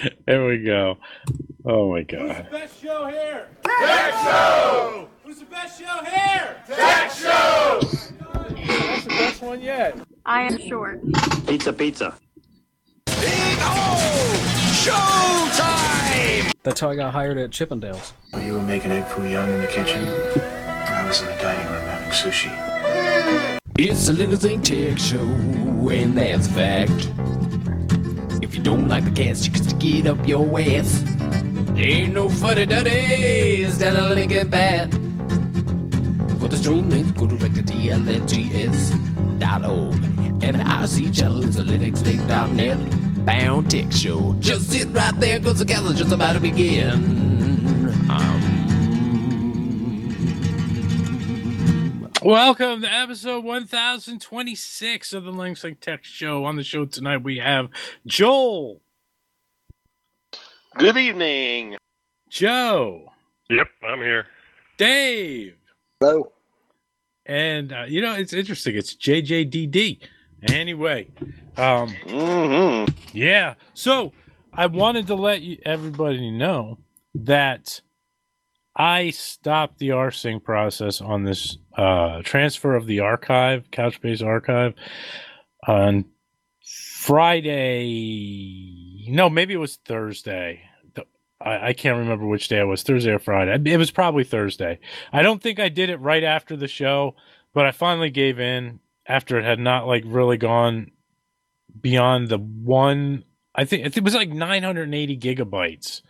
There we go. Oh my Who's the god. best show here? Tech Show! Who's the best show here? Tech Show! That's the best one yet. I am short. Pizza, pizza. Showtime! That's how I got hired at Chippendales. You were making egg foo young in the kitchen. I was in the dining room having sushi. It's a Little Thing Tech Show, and that's a fact. If you don't like the cast, you can stick it up your ass. Ain't no funny duddies down a Lincoln Path. For the stream links, go direct to TLNGS.org. And the IC channel is a linuxlink.net bound tech show. Just sit right there, cause the cast is just about to begin. Welcome to episode 1026 of the Linux Link Tech Show. On the show tonight we have Joel. Good evening. Joe. Yep, I'm here. Dave. Hello. And, it's interesting. It's JJDD. Anyway. Yeah. So, I wanted to let everybody know that I stopped the rsync process on this transfer of the archive, Couchbase archive, on Friday. No, maybe it was Thursday. I can't remember which day it was, Thursday or Friday. It was probably Thursday. I don't think I did it right after the show, but I finally gave in after it had not really gone beyond the one. I think it was 980 gigabytes.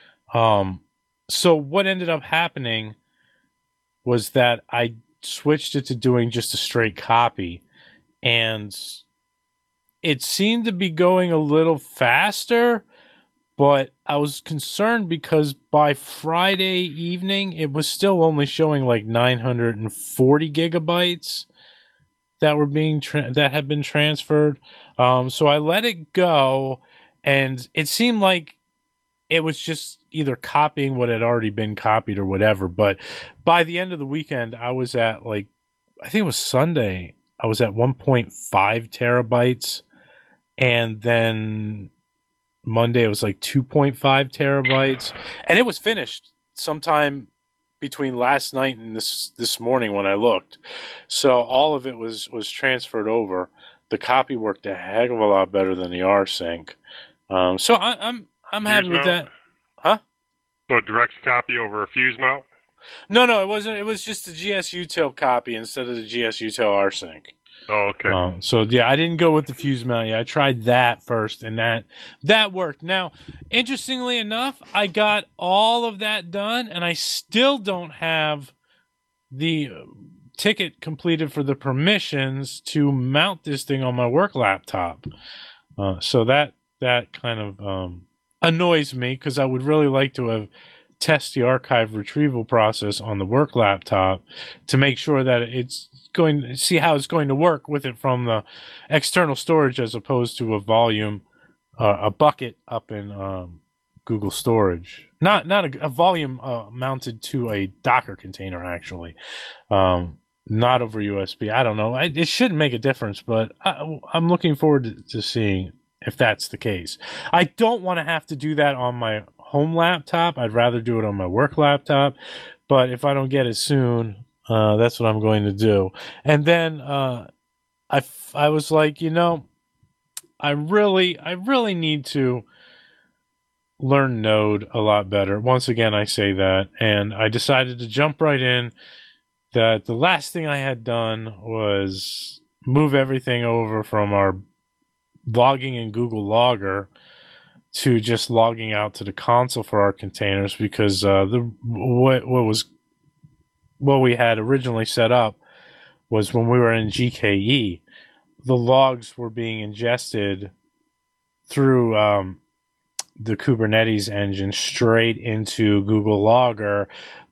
So what ended up happening was that I switched it to doing just a straight copy, and it seemed to be going a little faster, but I was concerned because by Friday evening, it was still only showing 940 gigabytes that were that had been transferred. So I let it go, and it seemed like it was just either copying what had already been copied or whatever. But by the end of the weekend, I was at I think it was Sunday, I was at 1.5 terabytes. And then Monday, it was 2.5 terabytes. And it was finished sometime between last night and this morning when I looked. So all of it was transferred over. The copy worked a heck of a lot better than the rsync. So I'm happy with that. Huh? So a direct copy over a fuse mount? No, it wasn't. It was just the GSUtil copy instead of the GSUtil rsync. Oh, okay. So yeah, I didn't go with the fuse mount. Yeah, I tried that first, and that worked. Now, interestingly enough, I got all of that done, and I still don't have the ticket completed for the permissions to mount this thing on my work laptop. So that kind of annoys me, because I would really like to have tested the archive retrieval process on the work laptop to make sure that it's going to see how it's going to work with it from the external storage as opposed to a volume, a bucket up in Google Storage. Not a volume mounted to a Docker container, actually. Not over USB. I don't know. It shouldn't make a difference, but I'm looking forward to seeing if that's the case. I don't want to have to do that on my home laptop. I'd rather do it on my work laptop. But if I don't get it soon, that's what I'm going to do. And then I was like, I really need to learn Node a lot better. Once again, I say that. And I decided to jump right in. That the last thing I had done was move everything over from our logging in Google Logger to just logging out to the console for our containers, because what we had originally set up was when we were in GKE, the logs were being ingested through the Kubernetes engine straight into Google Logger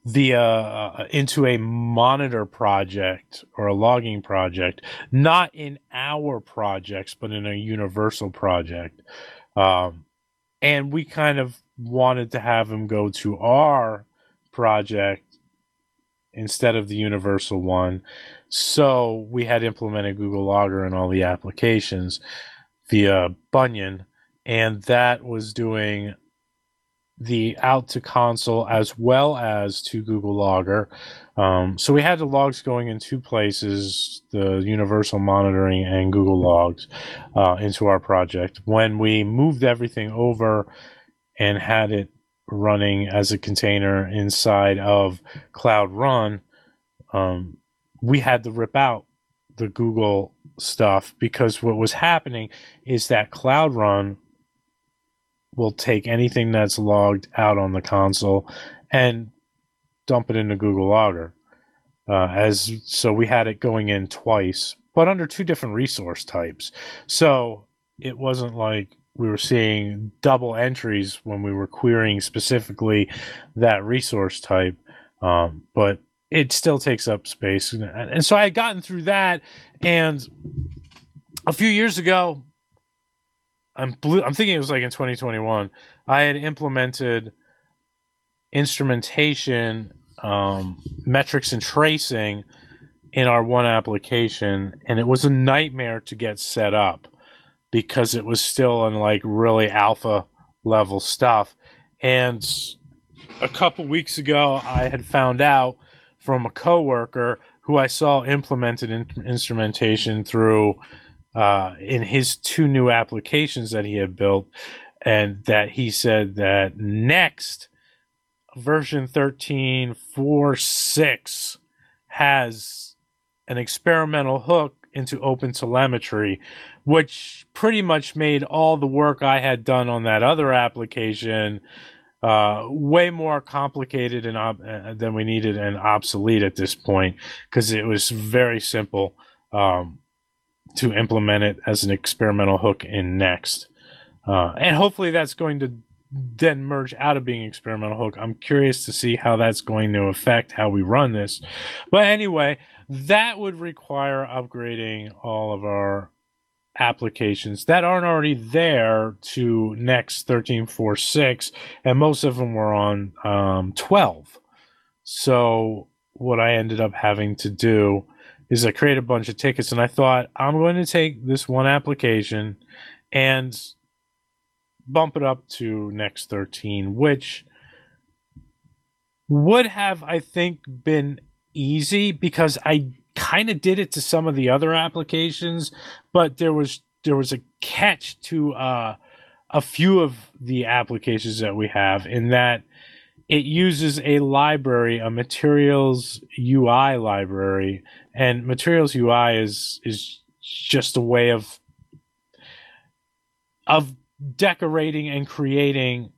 into a monitor project or a logging project, not in our projects, but in a universal project. And we kind of wanted to have them go to our project instead of the universal one. So we had implemented Google Logger in all the applications via Bunyan. and that was doing the out to console as well as to Google Logger. So we had the logs going in two places, the Universal Monitoring and Google Logs, into our project. When we moved everything over and had it running as a container inside of Cloud Run, we had to rip out the Google stuff, because what was happening is that Cloud Run will take anything that's logged out on the console and dump it into Google Logger. So we had it going in twice, but under two different resource types. So it wasn't like we were seeing double entries when we were querying specifically that resource type, but it still takes up space. And so I had gotten through that, and a few years ago, I'm thinking it was like in 2021, I had implemented instrumentation, metrics and tracing in our one application, and it was a nightmare to get set up because it was still in like really alpha level stuff. And a couple weeks ago, I had found out from a coworker who I saw implemented instrumentation through in his two new applications that he had built, and that he said that next version 13.4.6 has an experimental hook into OpenTelemetry, which pretty much made all the work I had done on that other application way more complicated and than we needed, and obsolete at this point, because it was very simple to implement it as an experimental hook in Next. And hopefully that's going to then merge out of being experimental hook. I'm curious to see how that's going to affect how we run this. But anyway, that would require upgrading all of our applications that aren't already there to Next 13.4.6, and most of them were on 12. So what I ended up having to do is I created a bunch of tickets, and I thought, I'm going to take this one application and bump it up to Next 13, which would have, I think, been easy because I kind of did it to some of the other applications, but there was a catch to a few of the applications that we have, in that it uses a library, a Materials UI library, and Materials UI is just a way of decorating and creating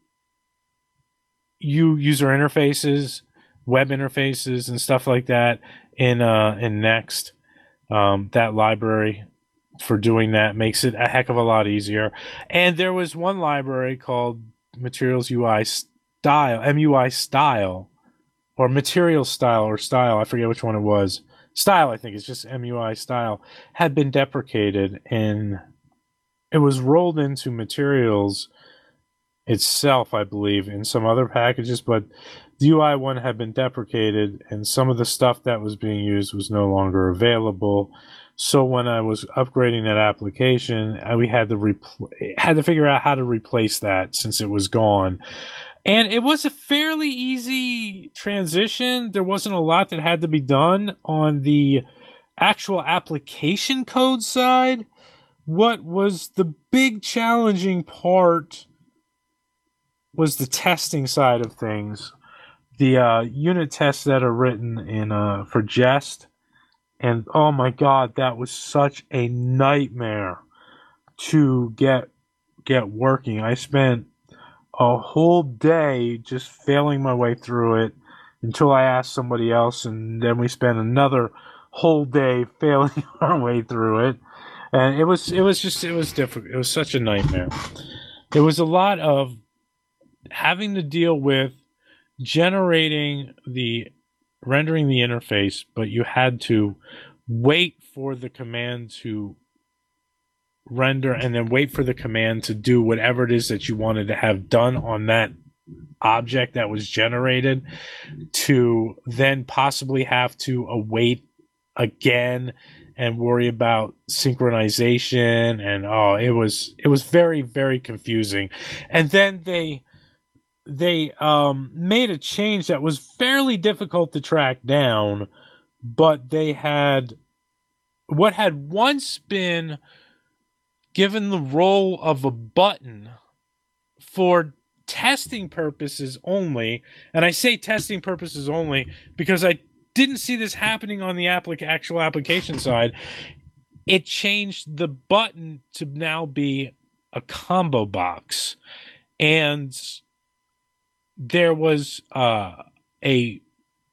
user interfaces, web interfaces, and stuff like that in Next. That library for doing that makes it a heck of a lot easier. And there was one library called Materials UI Style, MUI Style, or Material Style, or Style, I forget which one it was. Style, I think it's just MUI Style, had been deprecated, and it was rolled into Materials itself, I believe, in some other packages, but the UI one had been deprecated, and some of the stuff that was being used was no longer available. So when I was upgrading that application, we had to figure out how to replace that since it was gone. And it was a fairly easy transition. There wasn't a lot that had to be done on the actual application code side. What was the big challenging part was the testing side of things. The unit tests that are written in for Jest, and oh my god, that was such a nightmare to get working. I spent a whole day just failing my way through it until I asked somebody else, and then we spent another whole day failing our way through it. And it was difficult. It was such a nightmare. It was a lot of having to deal with rendering the interface, but you had to wait for the command to render and then wait for the command to do whatever it is that you wanted to have done on that object that was generated, to then possibly have to await again and worry about synchronization, and it was very, very confusing. And then they made a change that was fairly difficult to track down, but they had what had once been given the role of a button for testing purposes only, and I say testing purposes only because I didn't see this happening on the actual application side. It changed the button to now be a combo box, and there was a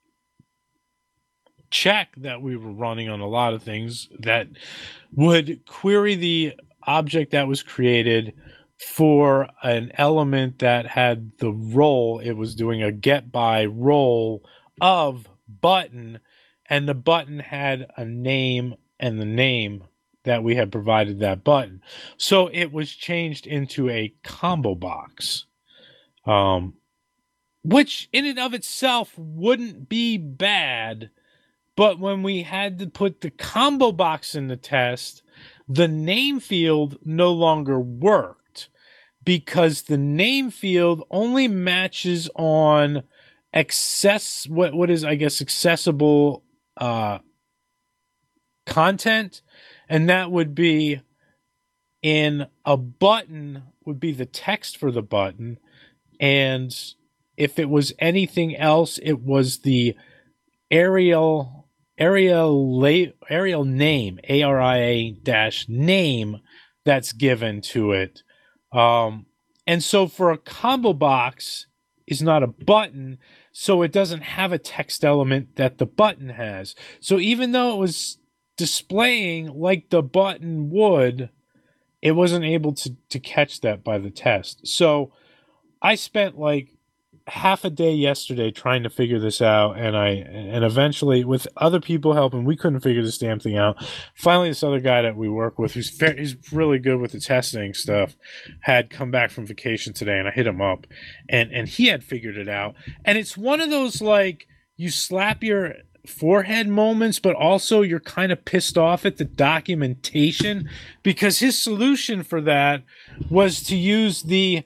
check that we were running on a lot of things that would query the object that was created for an element that had the role. It was doing a get by role of button, and the button had a name and the name that we had provided that button. So it was changed into a combo box, which in and of itself wouldn't be bad. But when we had to put the combo box in the test, the name field no longer worked because the name field only matches on accessible content, and that would be in a button would be the text for the button, and if it was anything else, it was the aerial name, ARIA-name that's given to it. And so for a combo box is not a button, so it doesn't have a text element that the button has. So even though it was displaying like the button would, it wasn't able to catch that by the test. So I spent like half a day yesterday trying to figure this out, and eventually, with other people helping, we couldn't figure this damn thing out. Finally, this other guy that we work with, he's really good with the testing stuff, had come back from vacation today, and I hit him up, and he had figured it out. And it's one of those, like, you slap your forehead moments, but also you're kind of pissed off at the documentation, because his solution for that was to use the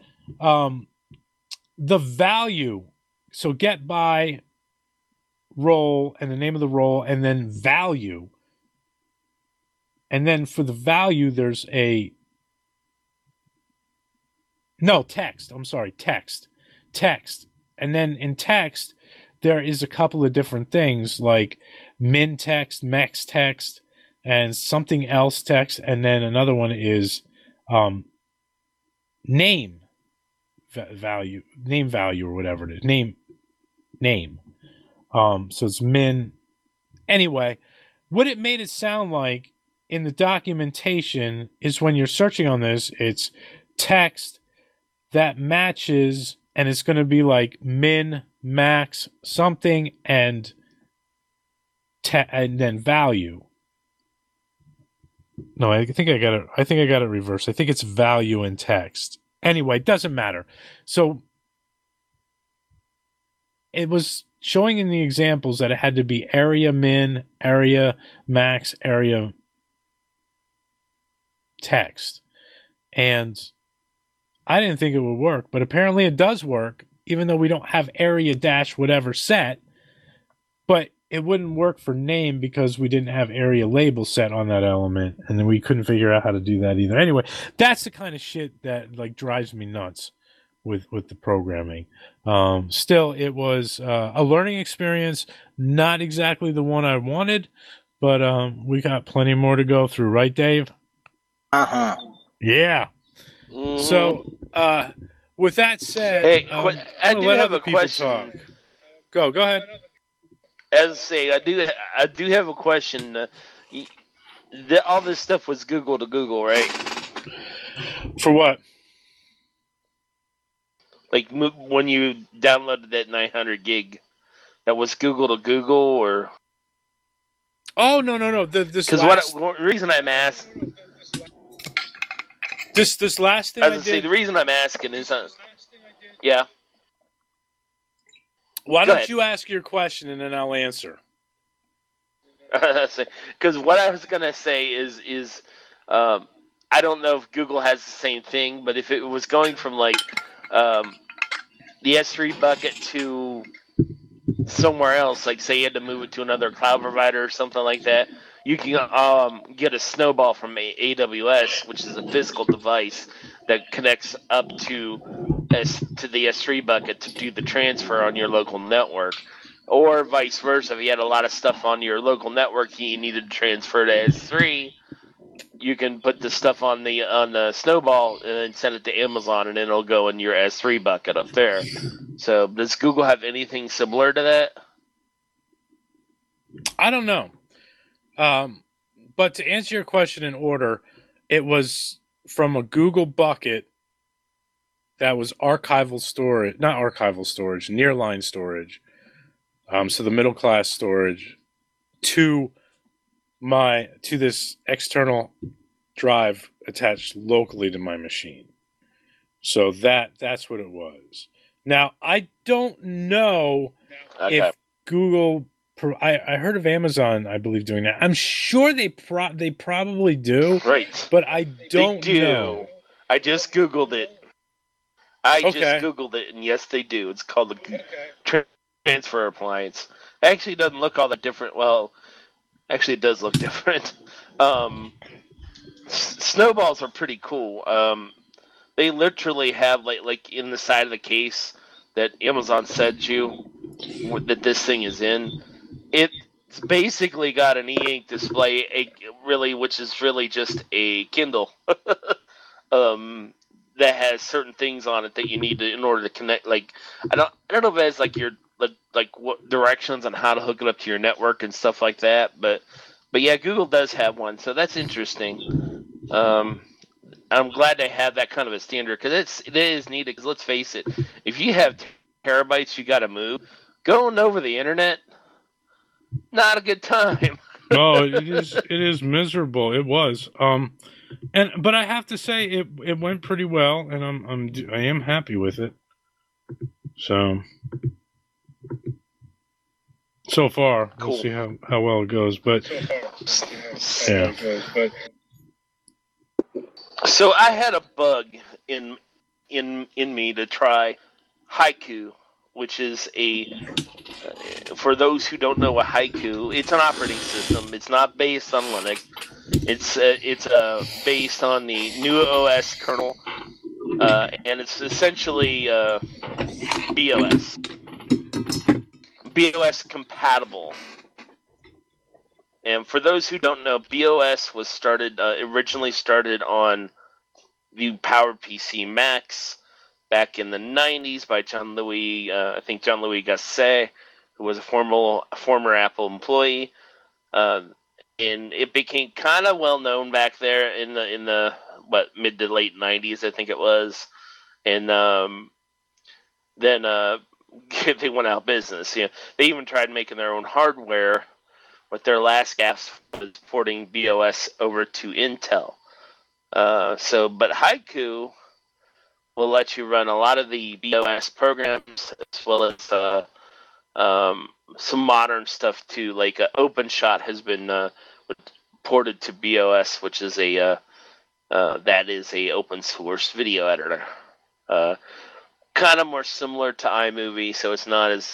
value. So get by role and the name of the role, and then value. And then for the value, there's text. I'm sorry, text. And then in text, there is a couple of different things like min text, max text, and something else text. And then another one is name value or whatever it is. Name. So it's min. Anyway, what it made it sound like in the documentation is when you're searching on this, it's text that matches, and it's going to be like min, max, something, and then value. No, I think I got it reversed. I think it's value and text. Anyway, it doesn't matter. So it was showing in the examples that it had to be area min, area max, area text. And I didn't think it would work, but apparently it does work, even though we don't have area dash whatever set. But it wouldn't work for name because we didn't have area label set on that element, and then we couldn't figure out how to do that either. Anyway, that's the kind of shit that like drives me nuts with the programming. Still, it was a learning experience, not exactly the one I wanted, but we got plenty more to go through, right, Dave? Uh-huh. Yeah. Mm-hmm. So, with that said, hey, I do have a question. Talk. Go ahead. As I say, I do have a question. All this stuff was Google to Google, right? For what? Like when you downloaded that 900 gig, that was Google to Google, or? Oh no! Because what reason I'm asking. This last thing. The reason I'm asking is, yeah. Why don't you ask your question and then I'll answer? Because what I was gonna say is I don't know if Google has the same thing, but if it was going from like the S3 bucket to somewhere else, like say you had to move it to another cloud provider or something like that, you can get a Snowball from AWS, which is a physical device that connects up to the S3 bucket to do the transfer on your local network. Or vice versa, if you had a lot of stuff on your local network you needed to transfer to S3, you can put the stuff on the Snowball and then send it to Amazon, and it'll go in your S3 bucket up there. So does Google have anything similar to that? I don't know. But to answer your question in order, it was from a Google bucket that was archival storage, not archival storage, nearline storage. So the middle class storage to this external drive attached locally to my machine. So that's what it was. Now I don't know if Google. I heard of Amazon, I believe, doing that. I'm sure they probably do. Right. But I don't know. I just Googled it. Just Googled it, and yes, they do. It's called the transfer appliance. It actually doesn't look all that different. Well, actually, it does look different. Snowballs are pretty cool. They literally have like in the side of the case that Amazon sends you that this thing is in. It's basically got an e-ink display, which is really just a Kindle. That has certain things on it that you need in order to connect. Like I don't know if it has like your what directions on how to hook it up to your network and stuff like that. But yeah, Google does have one, so that's interesting. I'm glad they have that kind of a standard because it is needed. Because let's face it, if you have terabytes you got to move, going over the internet, not a good time. No, it is miserable. It was. But I have to say it went pretty well, and I am happy with it. So far, cool. We'll see how well it goes. But yeah. So I had a bug in me to try Haiku, which is for those who don't know what Haiku, it's an operating system. It's not based on Linux. It's based on the new OS kernel, and it's essentially BOS compatible. And for those who don't know, BOS was originally started on the PowerPC Max back in the 90s by John Louis Gasset, who was a former Apple employee. And it became kind of well known back there in the mid to late 90s, I think it was. And then they went out of business. You know, they even tried making their own hardware, with their last gasp was porting BOS over to Intel. But Haiku will let you run a lot of the BOS programs as well as some modern stuff too. Like OpenShot has been ported to BOS, which is a open source video editor. Kind of more similar to iMovie, so it's not as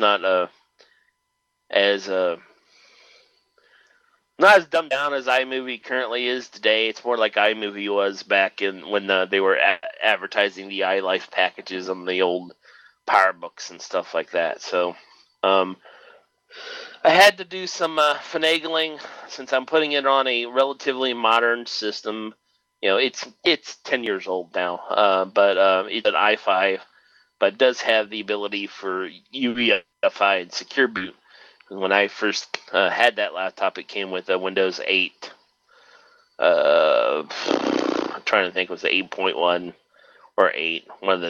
not as dumbed down as iMovie currently is today. It's more like iMovie was back when they were advertising the iLife packages on the old PowerBooks and stuff like that. So I had to do some finagling since I'm putting it on a relatively modern system. You know, it's 10 years old now, but it's an i5, but it does have the ability for UEFI and Secure Boot. When I first had that laptop, it came with a Windows 8. I'm trying to think, was it 8.1 or 8? One of the.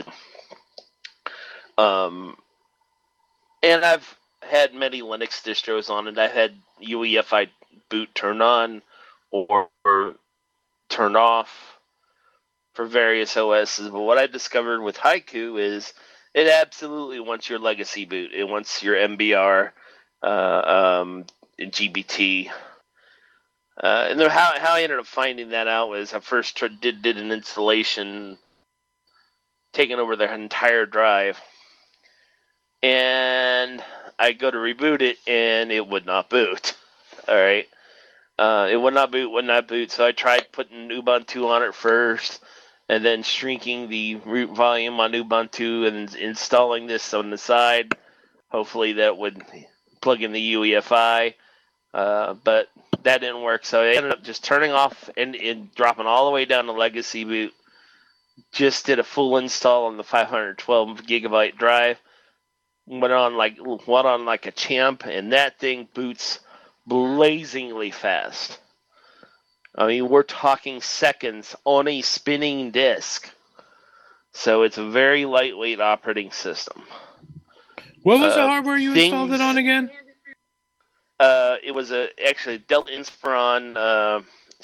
And I've had many Linux distros on it. I've had UEFI boot turned on or turned off for various OSs. But what I discovered with Haiku is it absolutely wants your legacy boot. It wants your MBR. GBT. And then how I ended up finding that out was I first did an installation, taking over their entire drive, and I go to reboot it, and it would not boot. All right, it would not boot. So I tried putting Ubuntu on it first, and then shrinking the root volume on Ubuntu and installing this on the side. Hopefully that would plug in the UEFI, but that didn't work. So I ended up just turning off and dropping all the way down to legacy boot. Just did a full install on the 512 gigabyte drive. Went on like a champ, and that thing boots blazingly fast. I mean, we're talking seconds on a spinning disk. So it's a very lightweight operating system. What was the hardware you installed it on again? It was actually Dell Inspiron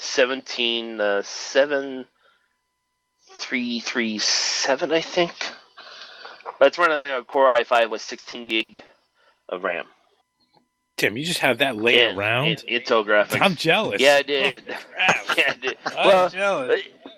17737, I think. That's running a Core i5 with 16 gig of RAM. Tim, you just have that laying around? Intel graphics. I'm jealous. Yeah, I did. I did. I'm jealous.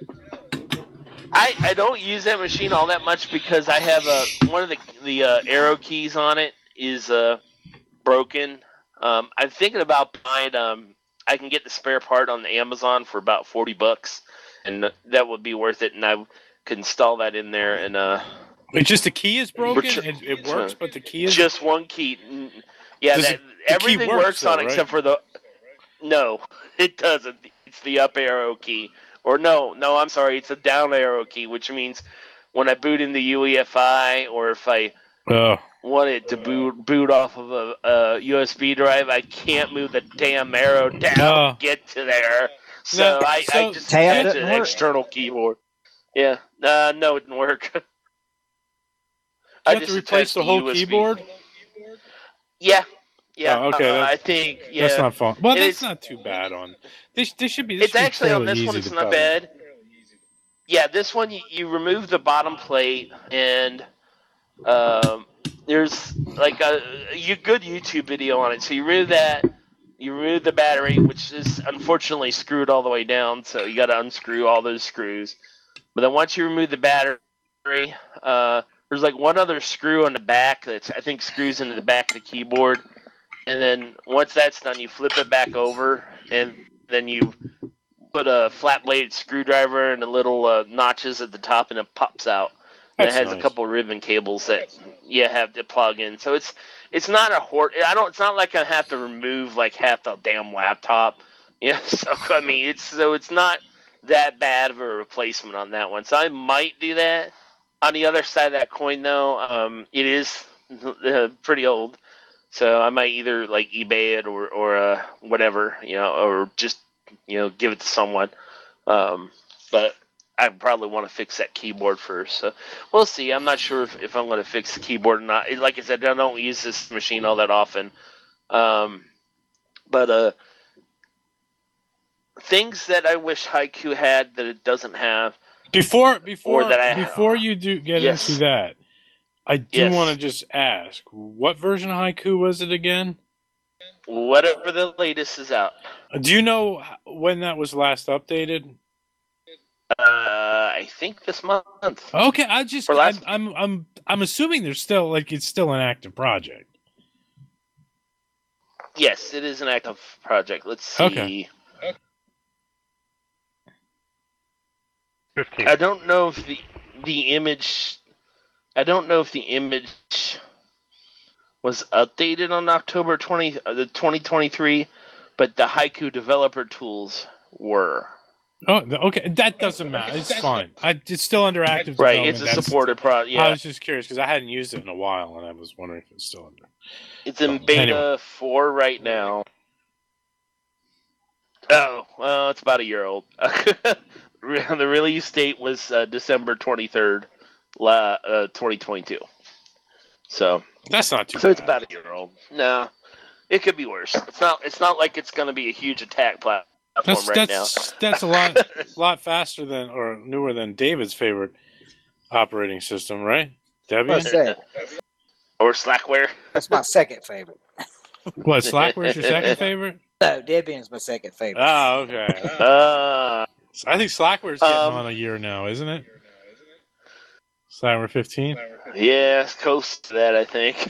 I don't use that machine all that much because I have one of the arrow keys on it is broken. I'm thinking about buying. I can get the spare part on Amazon for about $40, and that would be worth it. And I could install that in there. And it's just the key is broken. It works, but the key is just one key. Yeah, everything works on it except for the. No, it doesn't. It's the up arrow key. Or no, I'm sorry, it's a down arrow key, which means when I boot in the UEFI, or if I want it to boot off of a USB drive, I can't move the damn arrow down to get to there. So I just attach an external keyboard. Yeah, no, it didn't work. You have to replace the whole keyboard? Yeah. Oh, okay. I think that's not fun. Well, that's not too bad on. This should be. This it's should be actually on this one. It's not bad. Yeah, this one you remove the bottom plate, and there's like a good YouTube video on it. So you remove that. You remove the battery, which is unfortunately screwed all the way down. So you got to unscrew all those screws. But then once you remove the battery, there's like one other screw on the back that I think screws into the back of the keyboard. And then once that's done, you flip it back over, and then you put a flat-bladed screwdriver and the little notches at the top, and it pops out. And it has a couple ribbon cables that you have to plug in. So it's not it's not like I have to remove like half the damn laptop. Yeah. So I mean, it's not that bad of a replacement on that one. So I might do that. On the other side of that coin, though, it is pretty old. So I might either like eBay it or whatever, or just give it to someone. But I probably want to fix that keyboard first. So we'll see. I'm not sure if I'm going to fix the keyboard or not. Like I said, I don't use this machine all that often. But things that I wish Haiku had that it doesn't have. Before you do get into that. I do want to just ask, what version of Haiku was it again? Whatever the latest is out. Do you know when that was last updated? I think this month. Okay, I'm assuming there's still it's still an active project. Yes, it is an active project. Let's see. Okay. 15. I don't know if the image. I don't know if the image was updated on October 2023, but the Haiku developer tools were. Oh, okay. That doesn't matter. It's fine. It's still under active development. Right, it's a supported project. Yeah. I was just curious because I hadn't used it in a while, and I was wondering if it's still under. It's in beta 4 right now. Oh, well, it's about a year old. The release date was December 23rd. 2022. So that's not too bad. So it's about a year old. No, it could be worse. It's not like it's going to be a huge attack platform now. That's a lot faster than or newer than David's favorite operating system, right? Debian Second. or Slackware. That's my second favorite. What, Slackware's your second favorite? No, Debian's my second favorite. Oh, okay. I think Slackware's getting on a year now, isn't it? Slackware 15? Yeah, it's close to that, I think.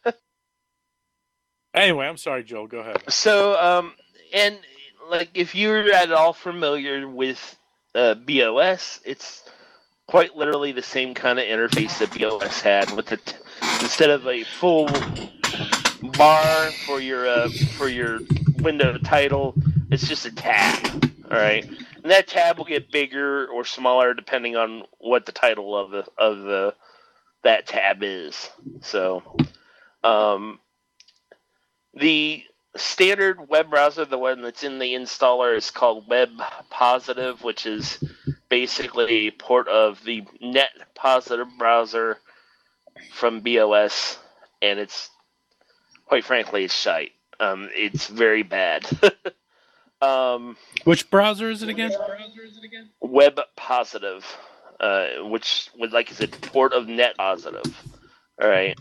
Anyway, I'm sorry, Joel. Go ahead. So, and like if you're at all familiar with BOS, it's quite literally the same kind of interface that BOS had, with instead of a full bar for your window title, it's just a tab. All right, and that tab will get bigger or smaller depending on what the title of that tab is. So, the standard web browser, the one that's in the installer, is called WebPositive, which is basically a port of the NetPositive browser from BOS, and it's, quite frankly, it's shite. It's very bad. Which browser is it again? WebPositive, which would, like I said, port of NetPositive. All right.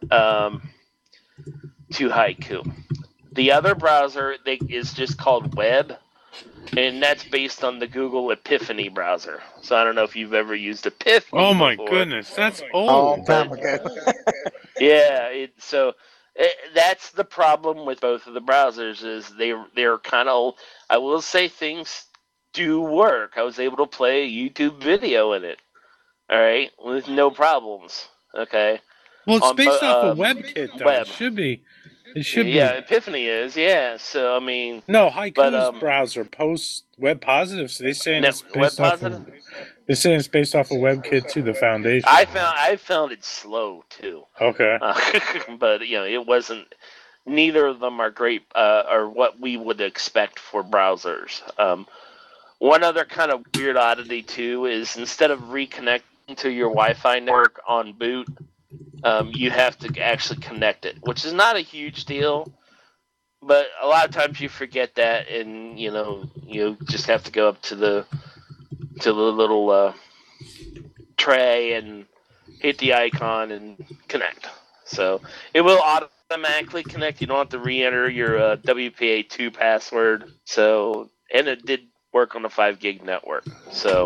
To Haiku. The other browser is just called Web, and that's based on the Google Epiphany browser. So I don't know if you've ever used Epiphany. Oh my before. Goodness, that's old. Long time ago. Yeah, that's the problem with both of the browsers, is they're kind of old. I will say things do work. I was able to play a YouTube video in it, all right, with no problems. Okay. Well, it's based off of WebKit, though. Web. It should be. It should be. Yeah, Epiphany is. Yeah. So I mean. No, Haiku's browser posts WebPositive. So they're saying it's based off of. They're saying it's based off of WebKit too, the foundation. I found it slow too. Okay. But it wasn't. Neither of them are great, or what we would expect for browsers. One other kind of weird oddity too is, instead of reconnecting to your Wi-Fi network on boot, you have to actually connect it, which is not a huge deal, but a lot of times you forget that, and you just have to go up to the little tray and hit the icon and connect. So it will automatically connect. You don't have to re-enter your WPA2 password. So, and it did work on a 5 gig network. So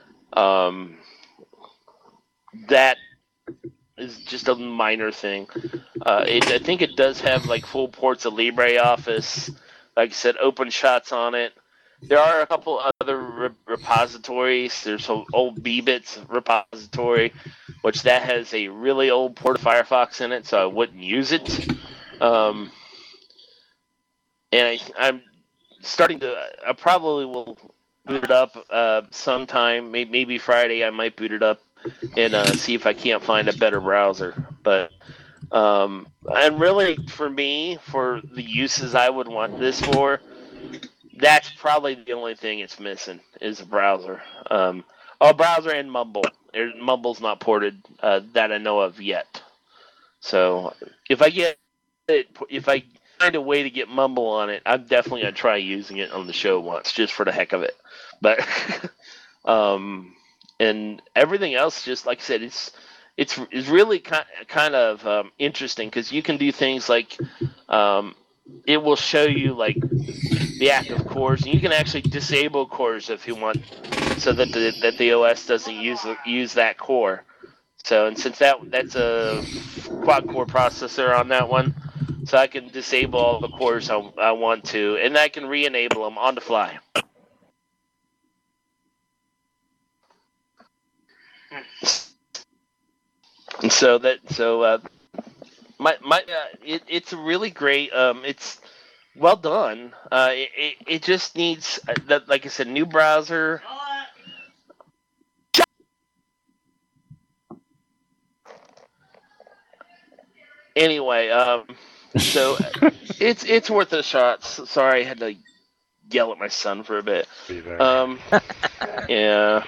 that is just a minor thing. I think it does have like full ports of LibreOffice. Like I said, OpenShot's on it. There are a couple other repositories. There's an old BBits repository, which that has a really old port of Firefox in it, so I wouldn't use it. And I'm starting to. I probably will boot it up sometime. Maybe Friday. I might boot it up and see if I can't find a better browser. But and really, for me, for the uses I would want this for, that's probably the only thing it's missing is a browser. Browser and Mumble. Mumble's not ported that I know of yet. So if I find a way to get Mumble on it, I'm definitely gonna try using it on the show once, just for the heck of it. But and everything else, just like I said, it's really kind of interesting, because you can do things like it will show you like the active cores, and you can actually disable cores if you want, so that the OS doesn't use that core. So, and since that's a quad core processor on that one, so I can disable all the cores I want to, and I can re-enable them on the fly. And it's really great. It's well done. It just needs that, like I said, new browser. Anyway, so it's worth a shot. Sorry, I had to yell at my son for a bit. Yeah.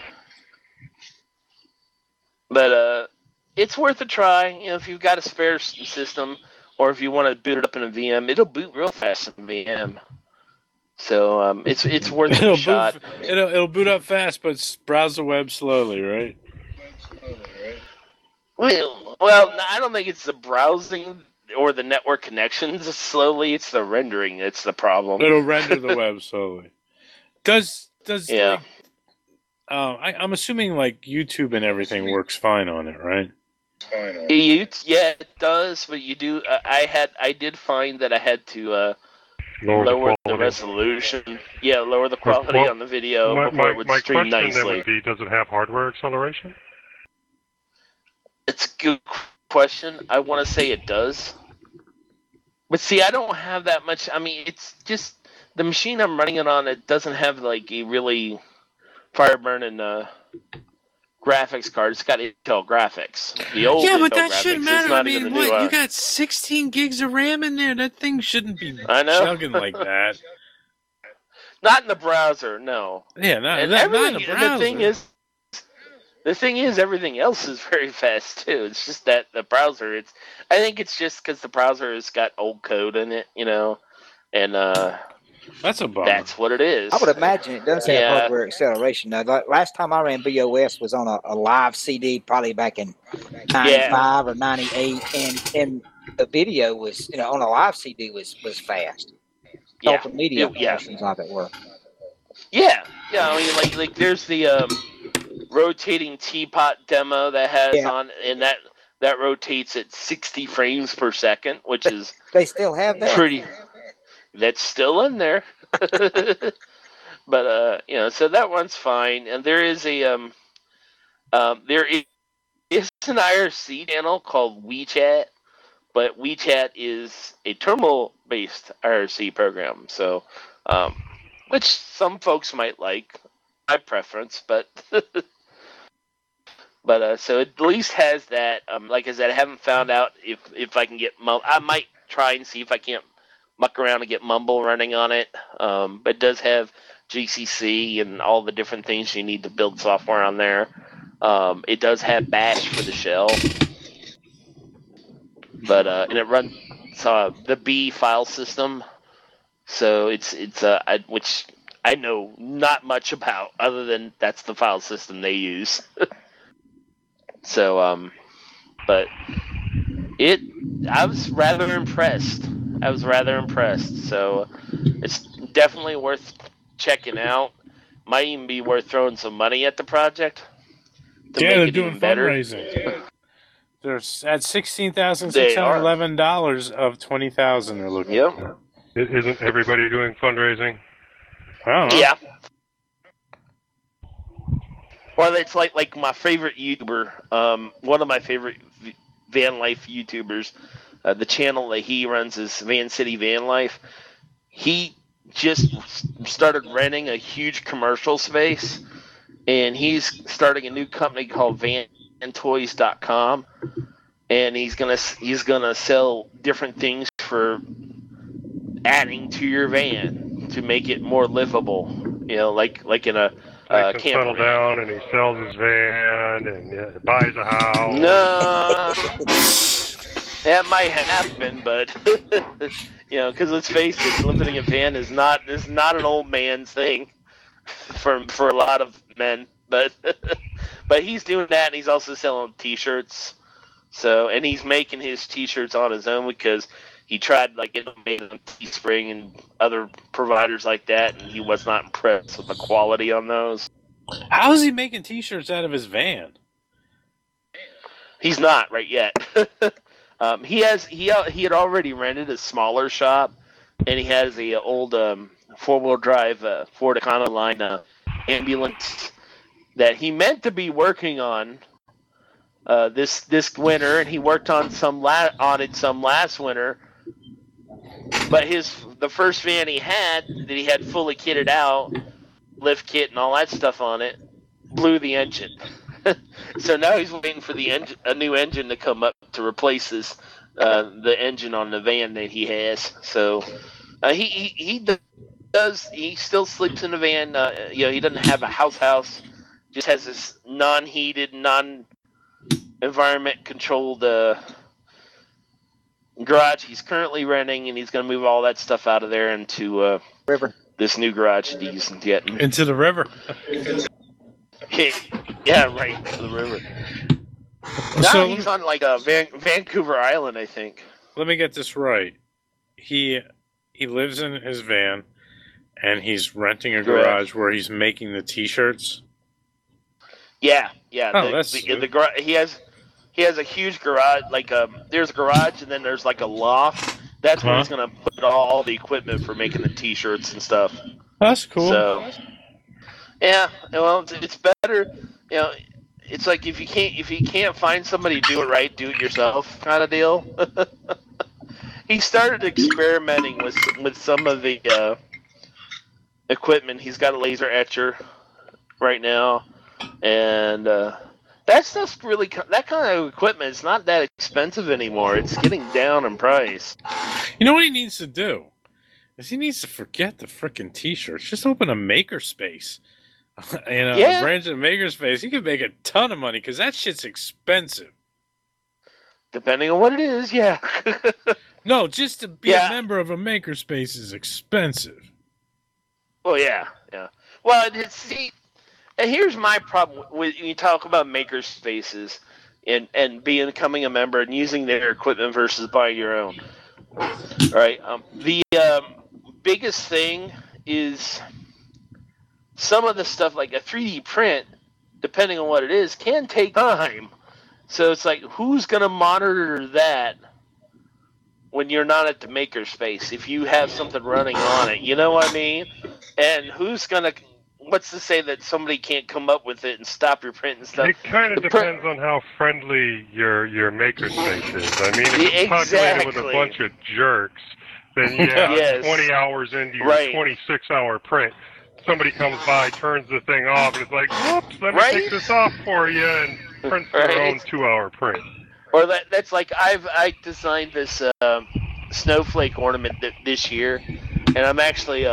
But it's worth a try. If you've got a spare system, or if you want to boot it up in a VM, it'll boot real fast in VM. So it's worth a shot. It'll boot up fast, but browse the web slowly, right? Well, I don't think it's the browsing. or the network connections slowly. It's the rendering that's the problem. It'll render the web slowly. Does Yeah. I'm assuming like YouTube and everything works fine on it, right? Yeah, it does, but you do. I did find that I had to lower the quality. resolution. Yeah, lower the quality on the video before it would my stream question then nicely. would be, does it have hardware acceleration? It's a good question. I want to say it does. But see, I don't have that much. I mean, it's just the machine I'm running it on, it doesn't have like a really fire burning graphics card. It's got Intel graphics. The old Yeah, but Intel that graphics shouldn't is matter. not I even mean, the new what? You got 16 gigs of RAM in there. That thing shouldn't be I know. chugging like that. Not in the browser, no. Yeah, not in And the everything, browser. the thing is, everything else is very fast too. It's just that the browser. I think it's just because the browser has got old code in it, and That's a bummer. that's what it is. I would imagine it does have Yeah. hardware acceleration. Now, last time I ran BOS was on a live CD, probably back in 95 or 98, and the video was, on a live CD was fast. Yeah. Multimedia Yeah. functions of it were. Yeah. I mean, like there's the rotating teapot demo that has on, and that rotates at 60 frames per second, which is They still have that. pretty. That's still in there. But so that one's fine, and there is a there is an IRC channel called WeChat, but WeChat is a terminal-based IRC program, so which some folks might like, my preference, but but so it at least has that. Like I said, I haven't found out if I can get. I might try and see if I can't muck around and get Mumble running on it, but it does have GCC and all the different things you need to build software on there. It does have Bash for the shell, but and it runs the B file system, so it's which I know not much about other than that's the file system they use. So but I was rather impressed. So it's definitely worth checking out. Might even be worth throwing some money at the project. They're doing fundraising. They're at $16,611 of $20,000. They're looking. Yep. Isn't everybody doing fundraising? I don't know. Yeah. Well, it's like my favorite YouTuber. One of my favorite van life YouTubers. The channel that he runs is Van City Van Life. He just started renting a huge commercial space, and he's starting a new company called VanToys.com, and he's gonna sell different things for adding to your van to make it more livable. Like in a He can camper settle van. down and he sells his van and buys a house. No, that might happen, but because let's face it, living in a van is not an old man's thing for a lot of men. But but he's doing that, and he's also selling T-shirts. So, and he's making his T-shirts on his own because he tried getting them made on Teespring and other providers like that, and he was not impressed with the quality on those. How is he making T-shirts out of his van? He's not right yet. He had already rented a smaller shop, and he has a old 4-wheel drive Ford Econoline ambulance that he meant to be working on this winter, and he worked on it some last winter. But the first van he had that he had fully kitted out, lift kit and all that stuff on it, blew the engine. So now he's waiting for a new engine to come up to replace the engine on the van that he has. So he still sleeps in the van. He doesn't have a house. Just has this non-heated, non-environment controlled garage he's currently renting, and he's going to move all that stuff out of there into River. This new garage that he's getting. Into the river. Yeah, right, to the river. Now So- he's on Vancouver Island, I think. let me get this right. He lives in his van, and he's renting a garage where he's making the T-shirts. Yeah. Oh, He has a huge garage. There's a garage, and then there's like a loft. That's where he's gonna put all the equipment for making the T-shirts and stuff. That's cool. So, yeah. Well, it's better. You know, it's like if you can't find somebody to do it right, do it yourself kind of deal. He started experimenting with some of the equipment. He's got a laser etcher right now, and that stuff's really that kind of equipment is not that expensive anymore. It's getting down in price. You know what he needs to do? Is he needs to forget the frickin' T-shirts. Just open a makerspace. A branch of makerspace. He could make a ton of money because that shit's expensive. Depending on what it is, yeah. No, just to be a member of a makerspace is expensive. Well, yeah. Well, see, and here's my problem when you talk about makerspaces and becoming a member and using their equipment versus buying your own. All right. The biggest thing is some of the stuff like a 3D print, depending on what it is, can take time. So it's like, who's going to monitor that when you're not at the makerspace? If you have something running on it, you know what I mean? And who's going to, what's to say that somebody can't come up with it and stop your print and stuff? It kind of depends on how friendly your makerspace is. I mean, if it's populated with a bunch of jerks, then 20 hours into your 26-hour print, somebody comes by, turns the thing off, and it's like, whoops, let me take this off for you, and prints their own 2-hour print. Or that's like I designed this snowflake ornament this year, and I'm actually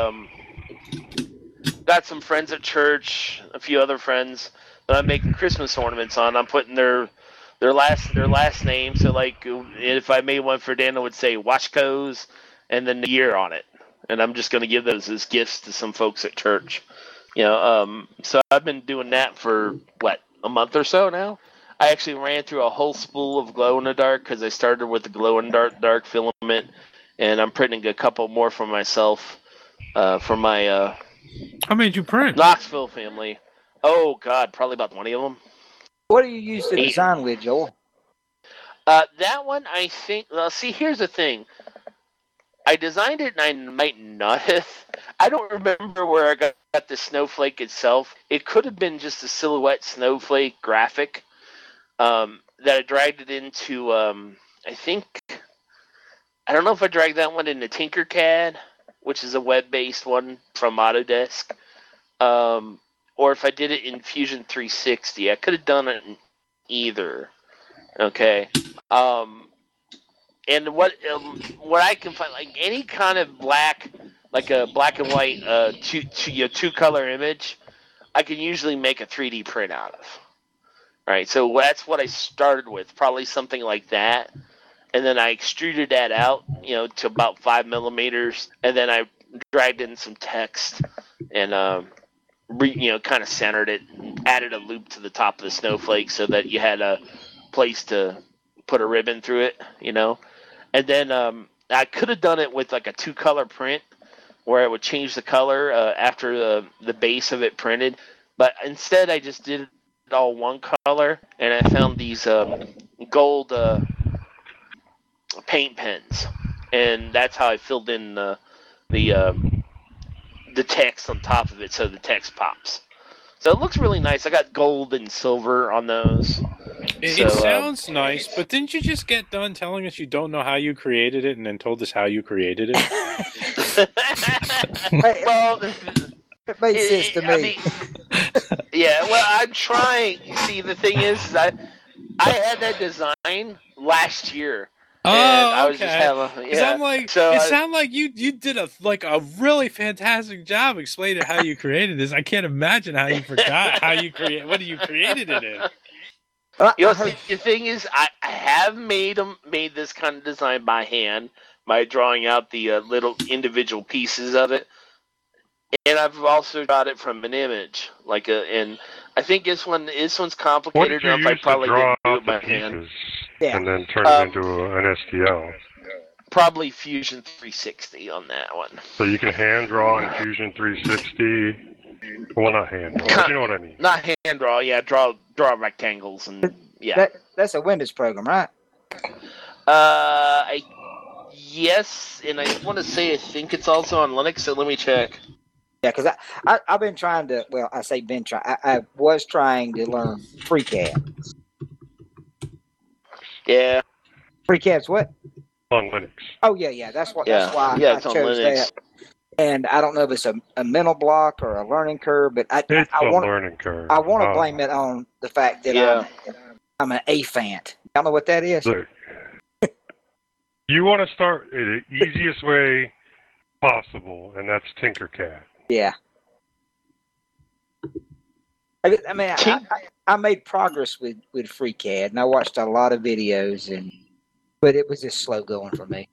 got some friends at church, a few other friends that I'm making Christmas ornaments on. I'm putting their last name. So like, if I made one for Dan, I would say Washco's and then the year on it. And I'm just going to give those as gifts to some folks at church. So I've been doing that for a month or so now. I actually ran through a whole spool of glow-in-the-dark because I started with the glow-in-the-dark filament, and I'm printing a couple more for myself for my how many did you print? Knoxville family. Oh, God, probably about 20 of them. What do you use the design with, Joel? That one, I think... Well, see, here's the thing. I designed it, and I might not have. I don't remember where I got the snowflake itself. It could have been just a silhouette snowflake graphic that I dragged it into, I think... I don't know if I dragged that one into Tinkercad, which is a web-based one from Autodesk, or if I did it in Fusion 360. I could have done it in either. Okay. And what I can find, like any kind of black, like a black and white two color image, I can usually make a 3D print out of. All right, so that's what I started with, probably something like that. And then I extruded that out, to about 5 millimeters, and then I dragged in some text and, kind of centered it, added a loop to the top of the snowflake so that you had a place to put a ribbon through it, And then I could have done it with like a 2-color print where I would change the color after the base of it printed, but instead I just did it all one color, and I found these gold paint pens, and that's how I filled in the text on top of it, so the text pops. So it looks really nice. I got gold and silver on those. It sounds nice, but didn't you just get done telling us you don't know how you created it, and then told us how you created it? Well, it made sense to me. Well, I'm trying. See, the thing is I had that design last year. Oh, I was okay. just having, I'm like, so it sounded like you did a really fantastic job explaining how you created this. I can't imagine how you forgot how you what you created it in. The thing is, I have made this kind of design by hand by drawing out the little individual pieces of it, and I've also got it from an image, and I think this one's complicated enough. I probably didn't do it by hand. And then turn it into an STL. probably Fusion 360 on that one. So you can hand draw in Fusion 360. Well, not hand draw. But you know what I mean. Not hand draw. Yeah, draw rectangles and yeah. That's a Windows program, right? Yes, and I want to say I think it's also on Linux. So let me check. Yeah, because I've been trying to. Well, I say been trying. I was trying to learn FreeCAD. Yeah. FreeCAD's what? On Linux. Oh yeah. That's why it's I chose that. And I don't know if it's a mental block or a learning curve, but I want learning curve. I want to blame it on the fact that I'm an AFANT. Y'all know what that is? Look, you want to start the easiest way possible, and that's Tinkercad. Yeah. I mean, I made progress with FreeCAD, and I watched a lot of videos, but it was just slow going for me.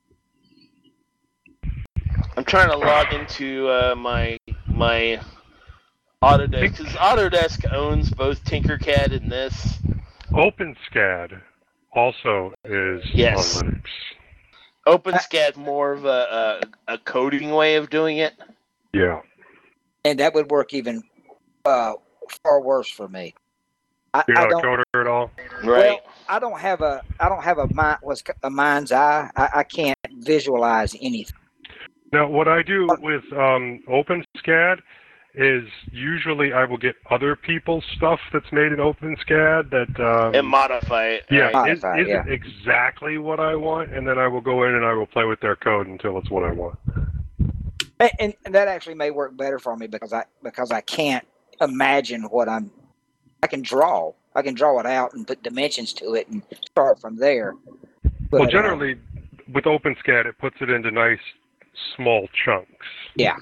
I'm trying to log into my Autodesk, because Autodesk owns both Tinkercad and this. OpenSCAD also is on Linux. OpenSCAD's more of a coding way of doing it. Yeah. And that would work even far worse for me. You're not a coder at all? Right. Well, I don't have a mind's eye. I can't visualize anything. Now, what I do with OpenSCAD is usually I will get other people's stuff that's made in OpenSCAD that and modify it. Yeah, isn't exactly what I want, and then I will go in and I will play with their code until it's what I want. And that actually may work better for me because I can't imagine what I can draw. I can draw it out and put dimensions to it and start from there. But, well, generally, with OpenSCAD, it puts it into nice small chunks. Yeah.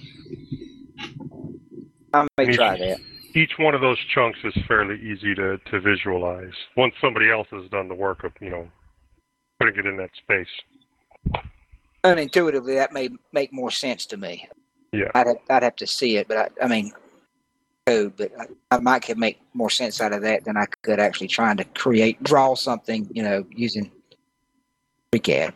I may try that. Each one of those chunks is fairly easy to visualize once somebody else has done the work of, putting it in that space. And intuitively, that may make more sense to me. Yeah. I'd have to see it, but I mean, code, but I might could make more sense out of that than I could actually trying to draw something, using FreeCAD.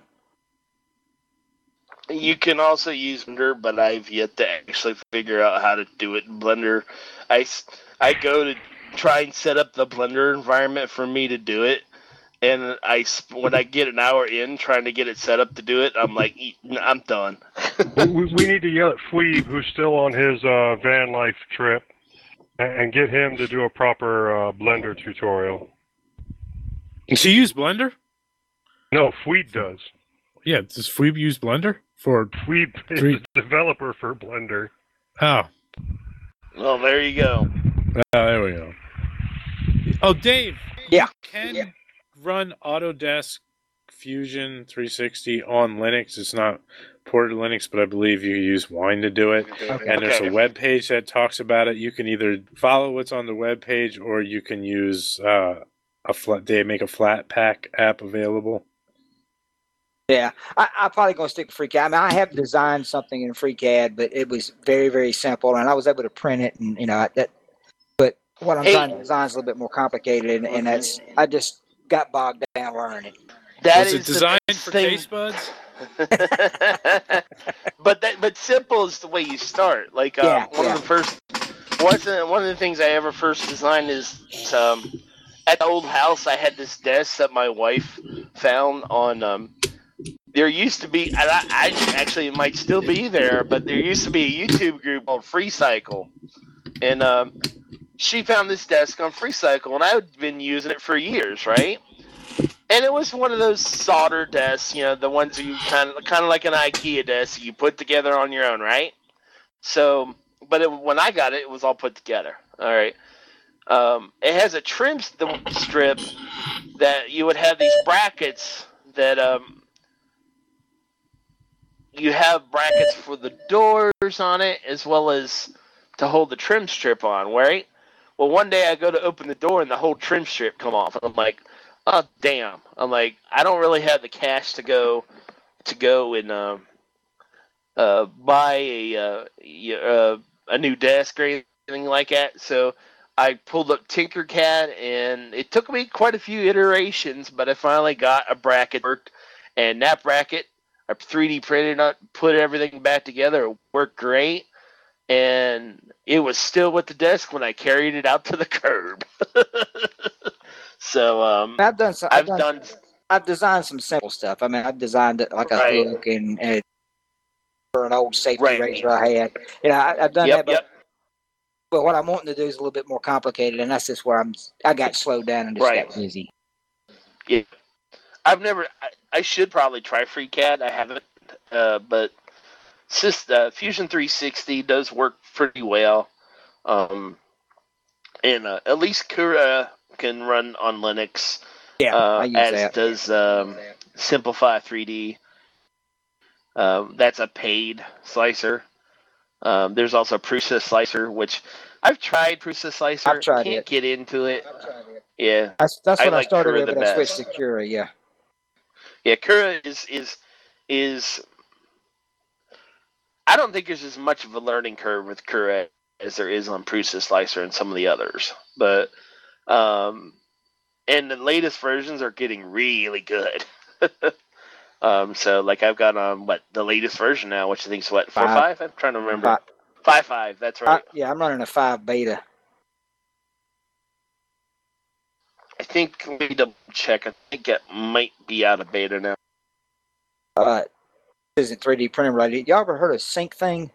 You can also use Blender, but I've yet to actually figure out how to do it in Blender. I go to try and set up the Blender environment for me to do it, and when I get an hour in trying to get it set up to do it, I'm like, I'm done. we need to yell at Phoebe, who's still on his van life trip, and get him to do a proper Blender tutorial. Does he use Blender? No, Phoebe does. Yeah, does Phoebe use Blender? Phoebe is the developer for Blender. Oh. Well, there you go. There we go. Oh, Dave. Yeah. You can run Autodesk Fusion 360 on Linux. It's not ported to Linux, but I believe you use Wine to do it. Okay. And there's a web page that talks about it. You can either follow what's on the web page, or you can use they make a Flatpak app available. Yeah, I'm probably going to stick with FreeCAD. I mean, I have designed something in FreeCAD, but it was very, very simple, and I was able to print it, and that. But what I'm trying to design is a little bit more complicated, and I just got bogged down learning it. Was it designed for taste buds? but simple is the way you start. Like one of the things I ever first designed is at the old house I had this desk that my wife found on. There used to be, and I actually it might still be there, but there used to be a YouTube group called FreeCycle, and she found this desk on FreeCycle, and I've been using it for years, right? And it was one of those solder desks, the ones you kind of like an IKEA desk you put together on your own, right? So, but when I got it, it was all put together. All right. It has a trim strip that you would have these brackets that you have brackets for the doors on it as well as to hold the trim strip on, right? Well, one day I go to open the door and the whole trim strip come off. And I'm like, oh, damn. I'm like, I don't really have the cash to go and buy a new desk or anything like that. So I pulled up Tinkercad, and it took me quite a few iterations, but I finally got a bracket worked, and that bracket I 3D printed it, put everything back together. It worked great. And it was still with the disc when I carried it out to the curb. So I've designed some simple stuff. I mean, I've designed it like a hook and for an old safety razor I had. You know, I've done that, but what I'm wanting to do is a little bit more complicated, and that's just where I got slowed down and just got busy. Yeah, I should probably try FreeCAD. I haven't, but Fusion 360 does work pretty well, and at least Cura can run on Linux. Yeah, I use as that. Does Simplify 3D. That's a paid slicer. There's also Prusa Slicer, which I've tried Prusa Slicer. I've tried Can't it. get into it. Yeah, that's what I like started Cura with, but I switched to Cura. Yeah. Yeah, Cura is. I don't think there's as much of a learning curve with Cura as there is on Prusa Slicer and some of the others, but and the latest versions are getting really good. So like I've got the latest version now, which I think is 4.5. I'm trying to remember. 5.5. That's right. Yeah, I'm running a 5 beta. I think let me double check. I think it might be out of beta now. Isn't 3D printing right? Y'all ever heard of SyncThing?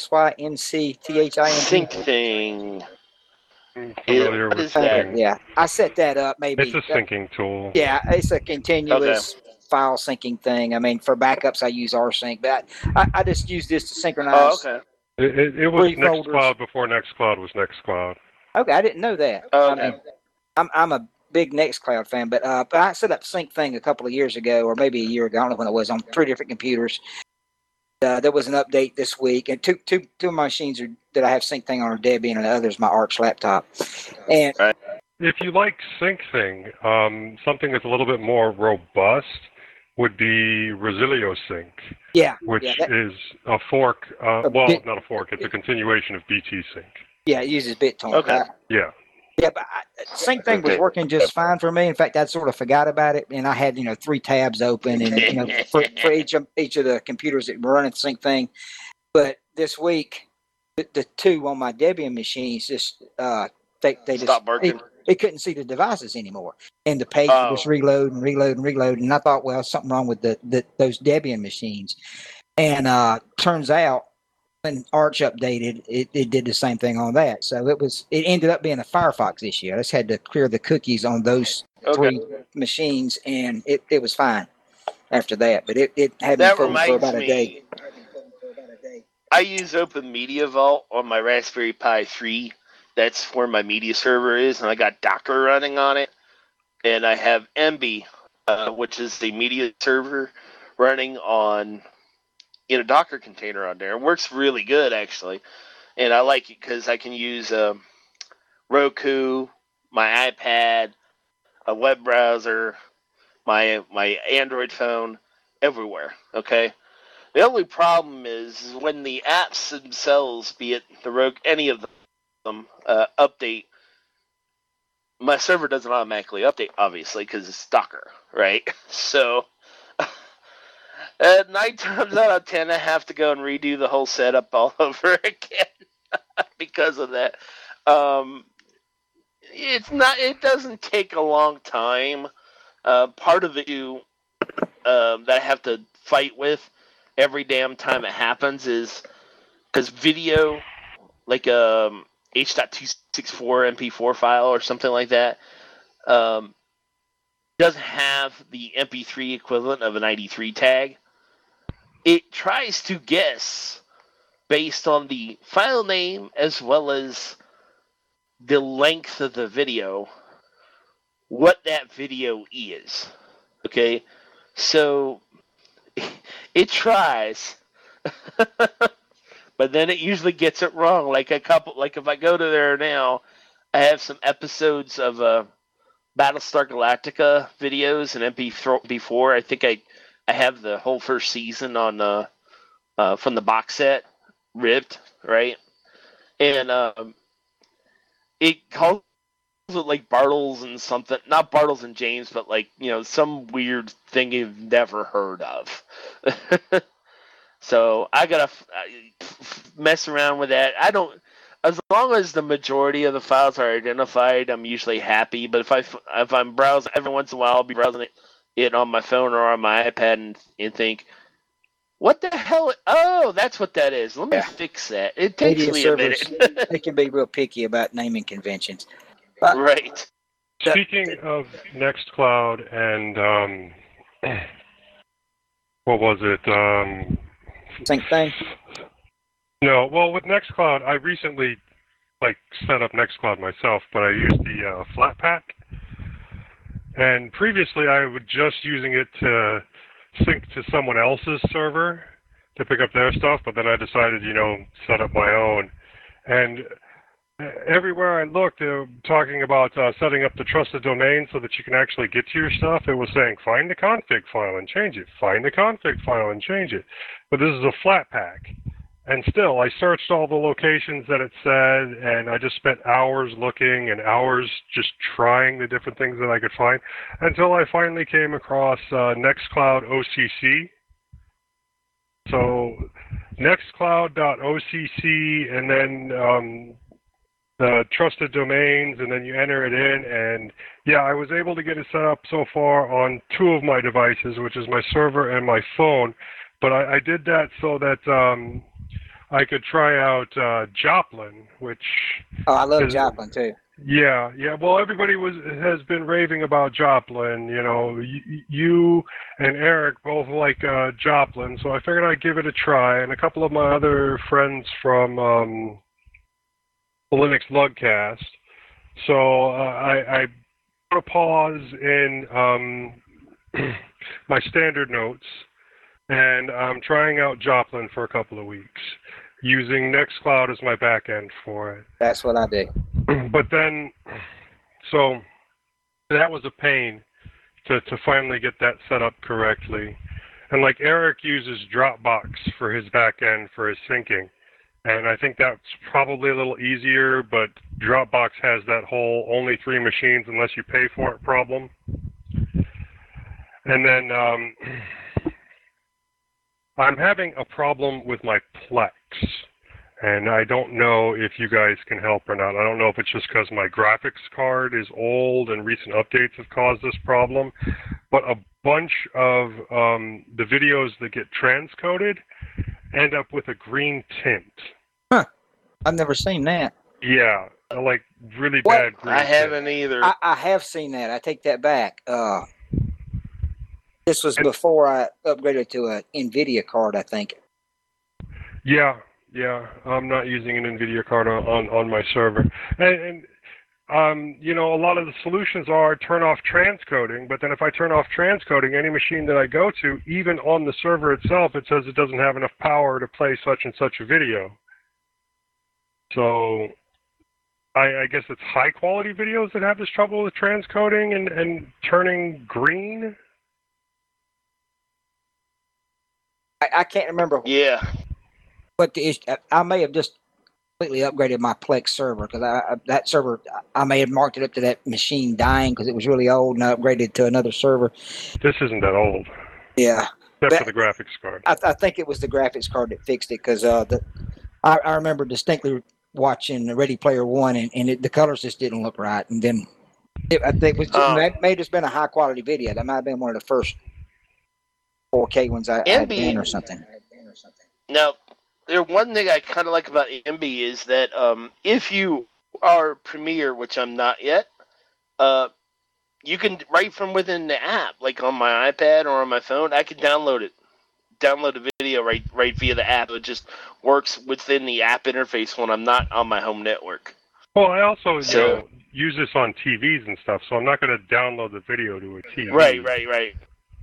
SYNCTHING? SyncThing. Familiar with Syncing. Yeah, I set that up. Maybe it's a syncing tool. Yeah, it's a continuous file syncing thing. I mean, for backups, I use rsync, but I just use this to synchronize. Oh, okay. It was Nextcloud before Nextcloud was Nextcloud. Okay, I didn't know that. Okay. I mean, I'm a big Nextcloud fan, but I set up SyncThing a couple of years ago, or maybe a year ago. I don't know when it was, on 3 different computers. There was an update this week, and two of my machines that I have SyncThing on are Debian, and the other's my Arch laptop. And if you like SyncThing, something that's a little bit more robust would be ResiliaSync. Yeah, which is a fork. Not a fork. It's a continuation of BTSync. Yeah, it uses BitTorrent. Okay. Yeah. Yeah, but SyncThing was working just fine for me. In fact, I sort of forgot about it, and I had 3 tabs open, and for each of the computers that were running SyncThing. But this week, the 2 on my Debian machines just they just stopped working. It couldn't see the devices anymore, and the page would just reload. And I thought, well, something wrong with those Debian machines. And turns out, when Arch updated, it did the same thing on that. So it ended up being a Firefox issue. I just had to clear the cookies on those 3 machines, and it was fine after that. But it had been for about a day. I use Open Media Vault on my Raspberry Pi 3. That's where my media server is, and I got Docker running on it. And I have Emby, which is the media server, running on in a Docker container on there. It works really good, actually. And I like it because I can use Roku, my iPad, a web browser, my Android phone, everywhere. Okay? The only problem is when the apps themselves, be it the Roku, any of them, update, my server doesn't automatically update, obviously, because it's Docker, right? So, 9 times out of 10, I have to go and redo the whole setup all over again because of that. It doesn't take a long time. Part of it that I have to fight with every damn time it happens is because video, like H.264 MP4 file or something like that, doesn't have the MP3 equivalent of an ID3 tag. It tries to guess based on the file name as well as the length of the video what that video is. Okay? So it tries. But then it usually gets it wrong. Like if I go to there now, I have some episodes of Battlestar Galactica videos and MP4. I think I have the whole first season on from the box set ripped, right? And it causes with like Bartles and something, not Bartles and James, but like, some weird thing you've never heard of. So I gotta mess around with that. As long as the majority of the files are identified, I'm usually happy. But if I'm browsing every once in a while, I'll be browsing it on my phone or on my iPad and think, what the hell? Oh, that's what that is. Let me fix that. It takes me a minute. They can be real picky about naming conventions. Right. Speaking of Nextcloud and what was it? Same thing. No, well, with Nextcloud, I recently set up Nextcloud myself, but I used the Flatpak. And previously, I was just using it to sync to someone else's server to pick up their stuff, but then I decided, set up my own. And everywhere I looked, they were talking about setting up the trusted domain so that you can actually get to your stuff. It was saying, find the config file and change it. Find the config file and change it. But this is a Flatpak. And still, I searched all the locations that it said, and I just spent hours looking and hours just trying the different things that I could find until I finally came across Nextcloud OCC. So Nextcloud.occ, and then the trusted domains, and then you enter it in, and I was able to get it set up so far on 2 of my devices, which is my server and my phone. But I did that so that I could try out Joplin, which... Oh, I love Joplin, too. Yeah. Well, everybody has been raving about Joplin. You and Eric both like Joplin, so I figured I'd give it a try. And a couple of my other friends from the Linux Lugcast. So I put a pause in my standard notes, and I'm trying out Joplin for a couple of weeks, using Nextcloud as my back end for it. That's what I did. But then, so that was a pain to finally get that set up correctly. And like Eric uses Dropbox for his back end for his syncing. And I think that's probably a little easier, but Dropbox has that whole only 3 machines unless you pay for it problem. And then I'm having a problem with my Plex, and I don't know if you guys can help or not. I don't know if it's just because my graphics card is old and recent updates have caused this problem, but a bunch of the videos that get transcoded end up with a green tint. Huh. I've never seen that. Yeah, like really bad green I haven't either. I have seen that. I take that back. This was before I upgraded to an NVIDIA card, I think. Yeah, I'm not using an NVIDIA card on my server. And a lot of the solutions are turn off transcoding, but then if I turn off transcoding, any machine that I go to, even on the server itself, it says it doesn't have enough power to play such and such a video. So I guess it's high-quality videos that have this trouble with transcoding and turning green? I can't remember. Yeah. But the issue, I may have just completely upgraded my Plex server because that server, I may have marked it up to that machine dying because it was really old, and I upgraded to another server. This isn't that old. Yeah. Except for the graphics card. I think it was the graphics card that fixed it because I remember distinctly watching Ready Player One, and the colors just didn't look right. And then I think that may have just been a high quality video. That might have been one of the first 4K ones I had in or something. Now, one thing I kind of like about MB is that if you are Premiere, which I'm not yet, you can right from within the app, like on my iPad or on my phone, I can download the video right via the app. It just works within the app interface when I'm not on my home network. Well, I also use this on TVs and stuff, so I'm not going to download the video to a TV. Right.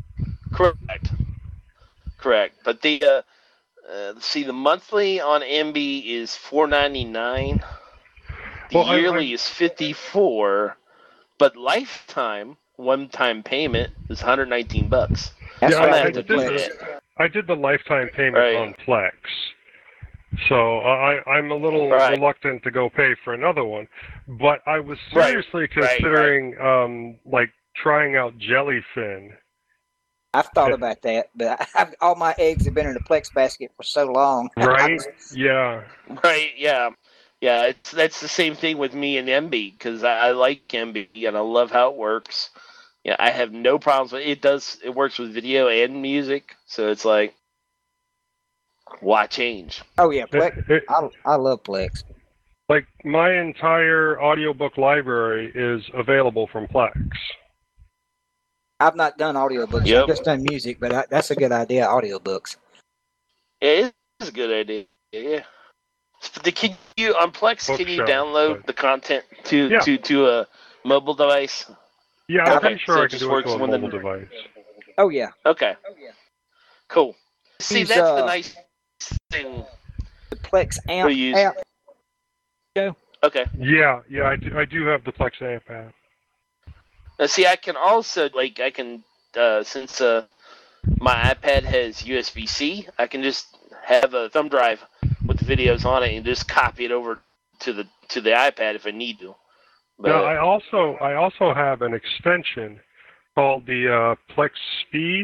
Correct. But the the monthly on MB is $4.99. The yearly is $54, but lifetime one-time payment is $119. That's I did the lifetime payment on Plex, So I'm a little reluctant to go pay for another one. But I was seriously considering like trying out Jellyfin. I've thought about that, but all my eggs have been in a Plex basket for so long. Right? Yeah. Right, yeah. Yeah, that's the same thing with me and MB, because I like MB and I love how it works. Yeah, I have no problems with it. It works with video and music, so it's like, why change? Oh yeah, Plex. I love Plex. Like, my entire audiobook library is available from Plex. I've not done audiobooks. Yep. I've just done music, but that's a good idea, audiobooks. It is a good idea, yeah. Can you, on Plex, can you download the content to a mobile device? Yeah, I'm pretty sure I can do it to a mobile device. Oh, yeah. Okay. Cool. See, that's the nice thing. The Plex app. Okay. Yeah, I do have the Plex app. Now, see, I can also, since my iPad has USB-C, I can just have a thumb drive with the videos on it and just copy it over to the iPad if I need to. But, now, I also have an extension called the Plex Speed,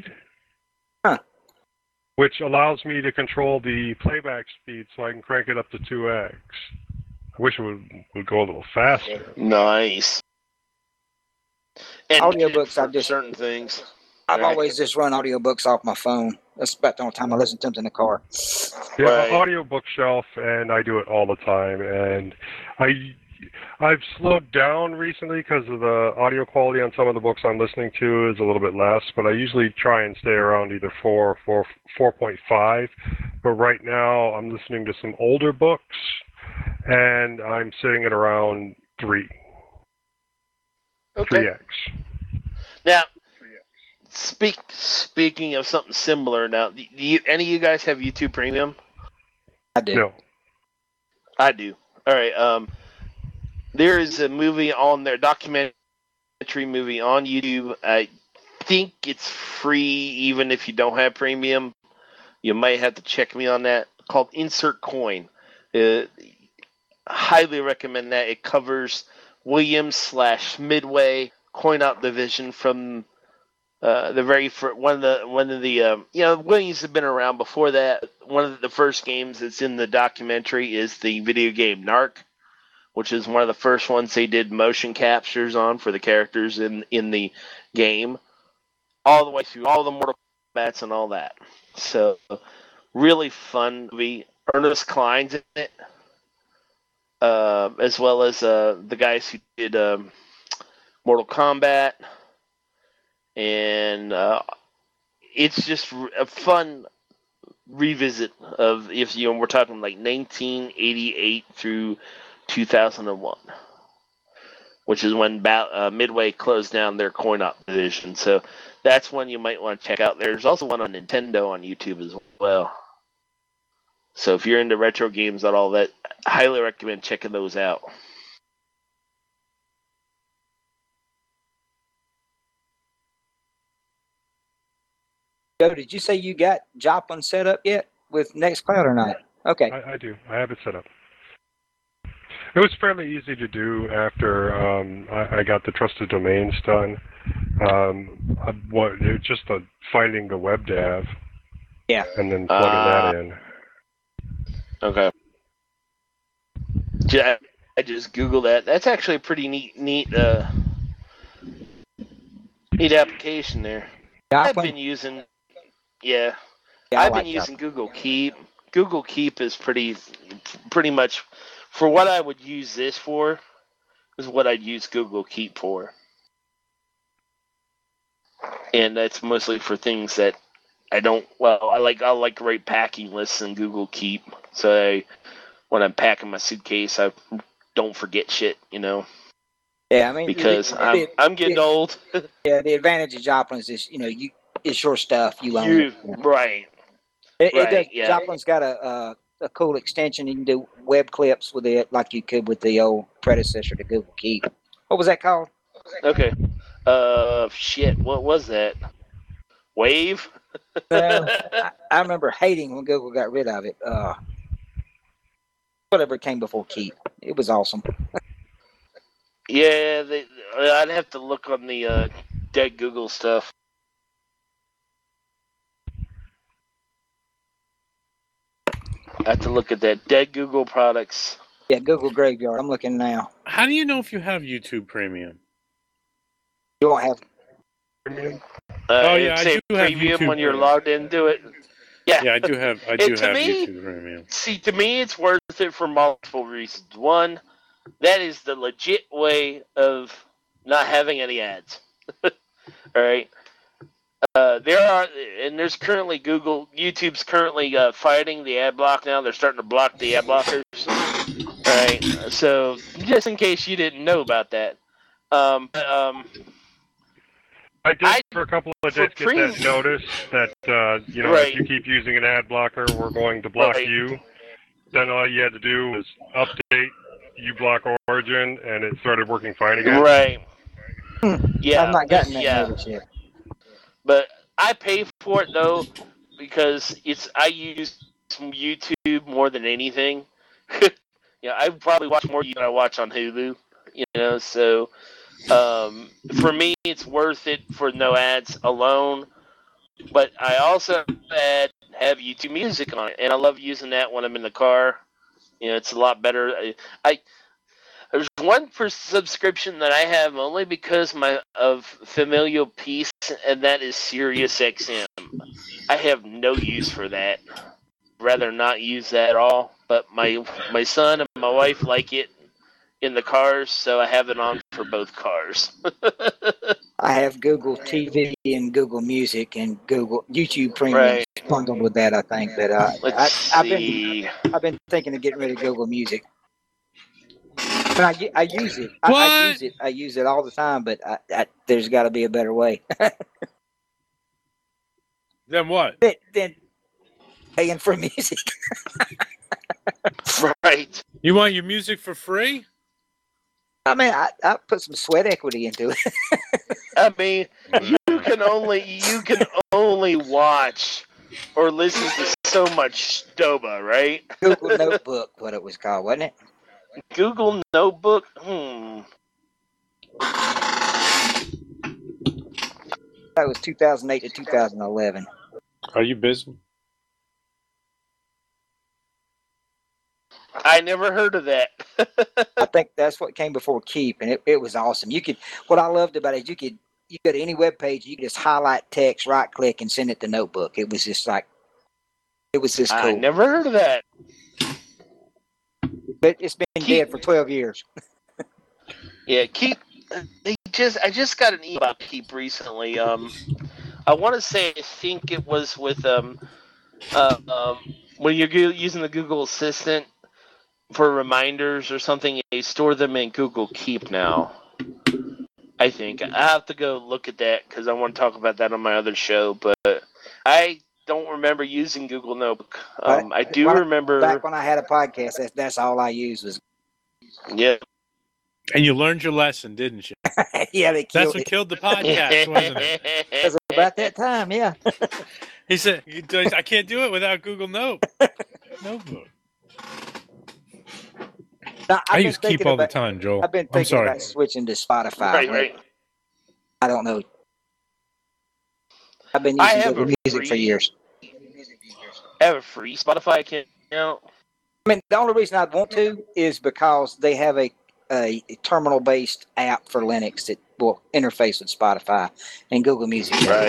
which allows me to control the playback speed so I can crank it up to 2x. I wish it would go a little faster. Nice. And audiobooks, I just certain things. I've always just run audiobooks off my phone. That's about the only time I listen to them in the car. Yeah, audio bookshelf, and I do it all the time. And I've slowed down recently because of the audio quality on some of the books I'm listening to is a little bit less. But I usually try and stay around either 4 or 4.5. But right now I'm listening to some older books, and I'm sitting at around 3. Okay. 3x. Now, speaking of something similar, now, do any of you guys have YouTube Premium? I do. No. I do. All right. There is a movie on there, documentary movie on YouTube. I think it's free, even if you don't have Premium. You might have to check me on that. Called Insert Coin. Highly recommend that. It covers Williams/Midway coin-op division from the very first one of the Williams have been around before that. One of the first games that's in the documentary is the video game Narc, which is one of the first ones they did motion captures on for the characters in the game, all the way through all the Mortal Kombat and all that. So, really fun movie. Ernest Cline's in it, as well as the guys who did Mortal Kombat. And it's just a fun revisit of, we're talking like 1988 through 2001, which is when Midway closed down their coin-op division. So that's one you might want to check out. There's also one on Nintendo on YouTube as well. So if you're into retro games and all that, I highly recommend checking those out. Joe, did you say you got Joplin set up yet with Nextcloud or not? Okay. I do. I have it set up. It was fairly easy to do after I got the trusted domains done. It was just finding the WebDAV. Yeah. And then plugging that in. Okay. I just Googled that. That's actually a pretty neat application there. I've been using. Yeah, I've been using Google Keep. Google Keep is pretty much for what I would use this for. Is what I'd use Google Keep for, and that's mostly for things that I don't. Well, I like to write packing lists in Google Keep, so when I'm packing my suitcase, I don't forget shit. Yeah, I mean, because I'm getting old. Yeah, the advantage of Joplin is this, it's your stuff. You own it. Right. It does. Yeah. Joplin's got a cool extension. You can do web clips with it like you could with the old predecessor to Google Keep. What was that called? Okay. Shit. What was that? Wave? I remember hating when Google got rid of it. whatever came before Keep. It was awesome. Yeah, I'd have to look on the dead Google stuff. I have to look at that dead Google products. Yeah, Google Graveyard. I'm looking now. How do you know if you have YouTube Premium? You won't have. Oh yeah, I do have Premium YouTube when you're Premium. logged into it. Yeah, I do have. I And do to have me- YouTube Premium. See, to me, it's worth it for multiple reasons. One, that is the legit way of not having any ads. All right. There's currently YouTube's currently fighting the ad block now. They're starting to block the ad blockers. All right. So just in case you didn't know about that, I did for a couple of days get that notice that Right. if you keep using an ad blocker, we're going to block Right. you. Then all you had to do was update uBlock Origin, and it started working fine again. Right. Yeah. I've not gotten that yeah. notice yet. But I pay for it though because I use YouTube more than anything. I probably watch more than I watch on Hulu. So for me it's worth it for no ads alone. But I also have YouTube Music on it, and I love using that when I'm in the car. It's a lot better. There's one subscription that I have only because of familial peace, and that is SiriusXM. I have no use for that. Rather not use that at all. But my son and my wife like it in the cars, so I have it on for both cars. I have Google TV and Google Music and Google YouTube Premium Right. bundled with that, I think. But Let's I've see. been thinking of getting rid of Google Music. But I use it. What? I use it. I use it all the time. But there's got to be a better way. Then what? Then paying for music. Right. You want your music for free? I mean, I put some sweat equity into it. I mean, you can only watch or listen to so much Stoba, right? Google Notebook, what it was called, wasn't it? Google Notebook. That was 2008 to 2011. Are you busy? I never heard of that. I think that's what came before Keep, and it was awesome. What I loved about it is you go to any web page, you could just highlight text, right click, and send it to Notebook. It was just cool. I never heard of that. But it's been dead for 12 years. Yeah, Keep. I just got an email about Keep recently. I want to say I think it was with when you're using the Google Assistant for reminders or something, they store them in Google Keep now. I think I have to go look at that because I want to talk about that on my other show. But I don't remember using Google Notebook. I do remember back when I had a podcast. That's all I used was. Yeah. And you learned your lesson, didn't you? Yeah, That's what killed the podcast, wasn't it? It was about that time, yeah. He said, "I can't do it without Google Notebook." Now, I use Keep all the time, Joel. I've been thinking about switching to Spotify. Right. I don't know. I've been using Google Music for years. I have a free Spotify account. I mean, the only reason I'd want to is because they have a terminal-based app for Linux that will interface with Spotify and Google Music. Right.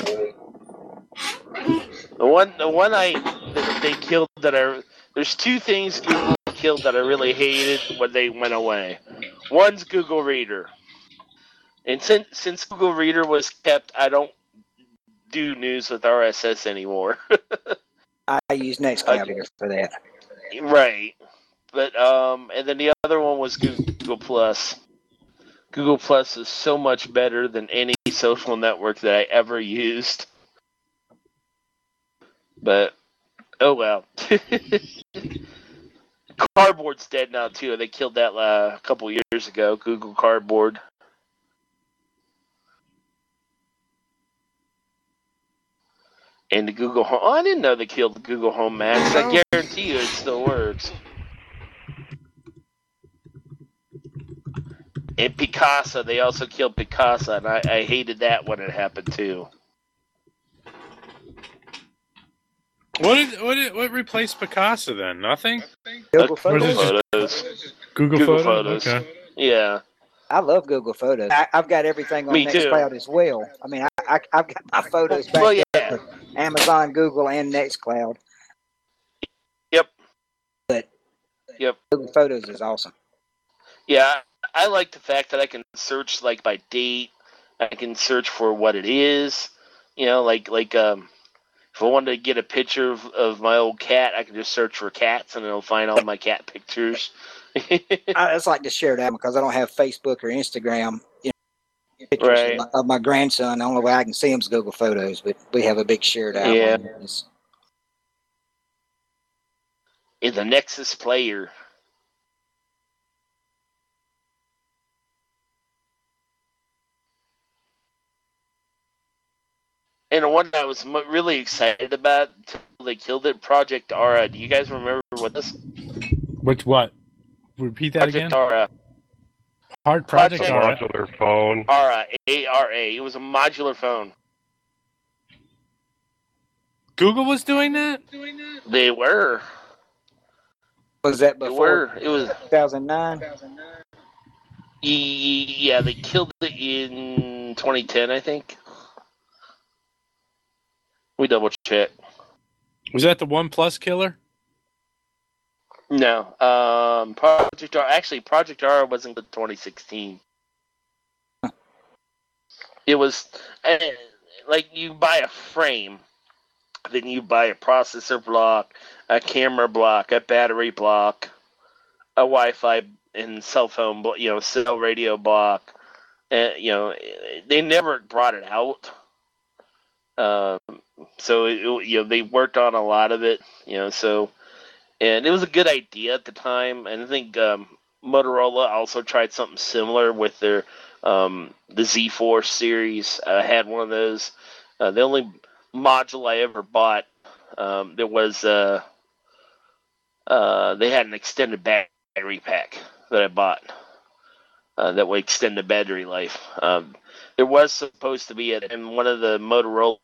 The one that they killed there's two things Google killed that I really hated when they went away. One's Google Reader. And since Google Reader was kept, I don't do news with RSS anymore. I use Nextcloud for that. Right. But and then the other one was Google Plus. Google Plus is so much better than any social network that I ever used. But oh well. Cardboard's dead now too. They killed that a couple years ago. Google Cardboard. And the Google Home. Oh, I didn't know they killed the Google Home Max. I guarantee you it still works. And Picasa, they also killed Picasa, and I hated that when it happened too. What replaced Picasa then? Nothing? Google Photos. Google Photos. Okay. Yeah. I love Google Photos. I've got everything on Nextcloud as well. I mean, I've got my photos back up to Amazon, Google, and Nextcloud. Yep. But Google Photos is awesome. Yeah, I like the fact that I can search like by date. I can search for what it is. You know, like if I wanted to get a picture of my old cat, I can just search for cats, and it'll find all my cat pictures. I just like to share that because I don't have Facebook or Instagram. You know, pictures of my grandson. The only way I can see him is Google Photos, but we have a big shared album. Yeah. It's a Nexus player. And the one I was really excited about until they killed it, Project Aura. Do you guys remember what this? What? Repeat that Project again. Aura. Project Aura. Modular phone. Aura. A-R-A. It was a modular phone. Google was doing that? They were. Was that before? It was 2009. Yeah, they killed it in 2010, I think. We double check. Was that the OnePlus killer? No. Project Aura wasn't 2016. It was like you buy a frame, then you buy a processor block, a camera block, a battery block, a Wi-Fi and cell phone, cell radio block. And they never brought it out. So they worked on a lot of it, and it was a good idea at the time. And I think Motorola also tried something similar with their the Z4 series. I had one of those. The only module I ever bought, there was they had an extended battery pack that I bought that would extend the battery life. There was supposed to be in one of the Motorola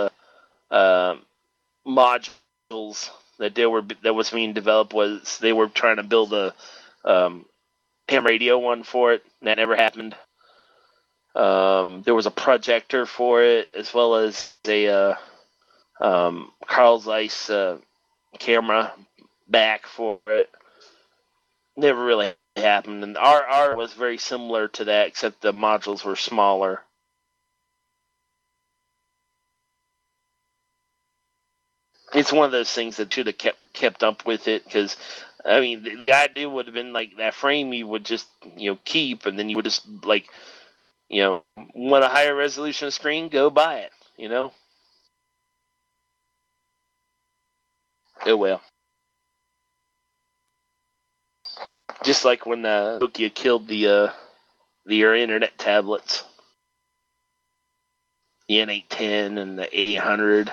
modules that was being developed was they were trying to build a ham radio one for it. That never happened. There was a projector for it, as well as a Carl Zeiss camera back for it. Never really happened. And our was very similar to that, except the modules were smaller. It's one of those things that should have kept up with it, because I mean, the idea would have been like that frame you would just keep, and then you would just want a higher resolution screen, go buy it. Oh well. Just like when Nokia killed the internet tablets, the N810 and the 800.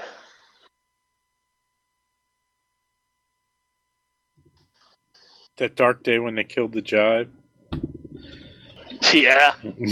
That dark day when they killed the Jive. Yeah.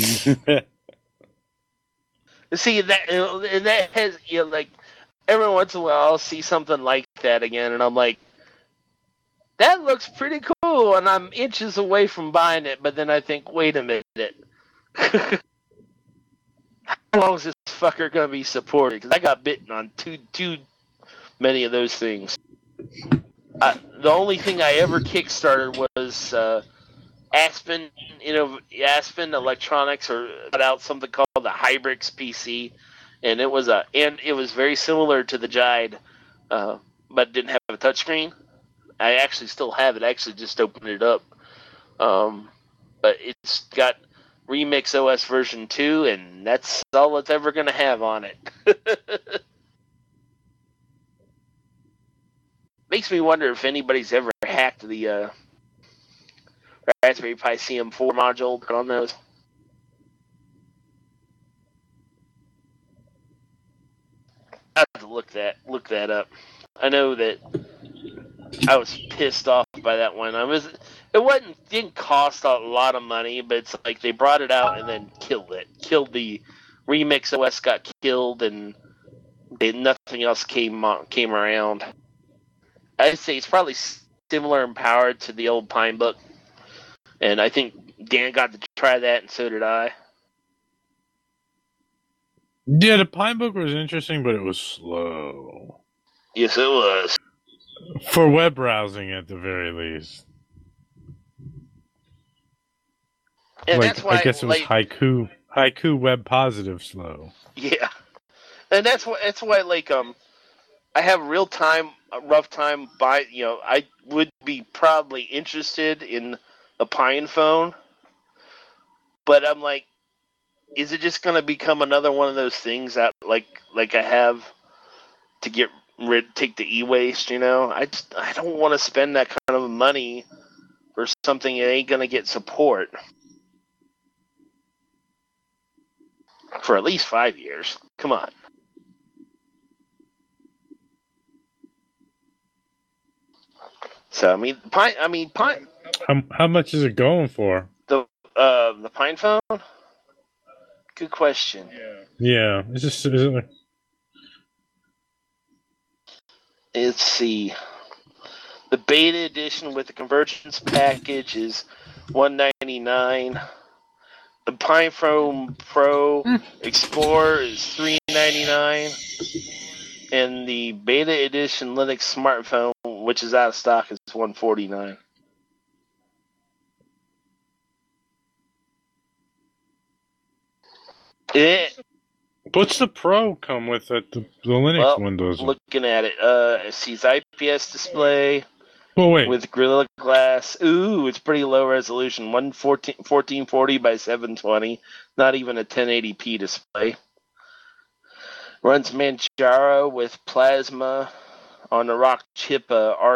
See, that has, like, every once in a while I'll see something like that again, and I'm like, that looks pretty cool, and I'm inches away from buying it, but then I think, wait a minute. How long is this fucker going to be supported? Because I got bitten on too many of those things. The only thing I ever kickstarted was Aspen Electronics, or put out something called the Hybrix PC, and it was very similar to the Jide, but didn't have a touchscreen. I actually still have it. I actually just opened it up, but it's got Remix OS version 2, and that's all it's ever going to have on it. Makes me wonder if anybody's ever hacked the Raspberry Pi CM4 module on those. I have to look that up. I know that I was pissed off by that one. It didn't cost a lot of money, but it's like they brought it out and then killed it. Killed the Remix OS, got killed, and nothing else came around. I'd say it's probably similar in power to the old Pinebook, and I think Dan got to try that, and so did I. Yeah, the Pinebook was interesting, but it was slow. Yes, it was. For web browsing, at the very least. And that's why I guess it was Haiku web positive slow. Yeah, and that's why I have rough time by I would be probably interested in a Pine phone, but I'm like, is it just going to become another one of those things that like I have to take the e-waste? I don't want to spend that kind of money for something that ain't going to get support for at least 5 years. Come on. So Pine. How much is it going for? The Pine phone. Good question. Yeah. Is it like... Let's see. The beta edition with the convergence package is $199. The Pine Phone Pro Explorer is $399, and the beta edition Linux smartphone, which is out of stock, is $149. What's the Pro come with at the Linux Windows? Looking at it, it sees IPS display. Well, wait. With Gorilla Glass. Ooh, it's pretty low resolution. 1440 by 720. Not even a 1080p display. Runs Manjaro with Plasma on the Rockchip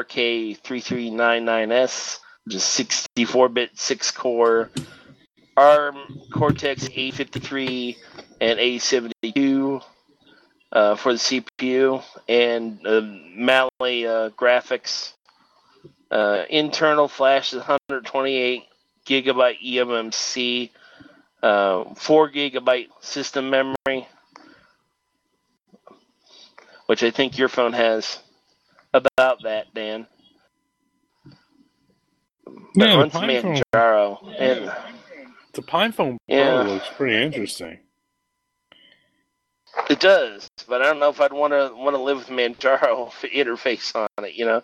RK3399S, which is 64-bit 6-core. ARM Cortex A53 and A72 for the CPU. And Mali graphics. Internal flash is 128 gigabyte eMMC, 4 gigabyte system memory, which I think your phone has about that, Dan. Yeah, runs Manjaro. And the Pine Phone Pro looks pretty interesting. It does, but I don't know if I'd want to live with Manjaro interface on it.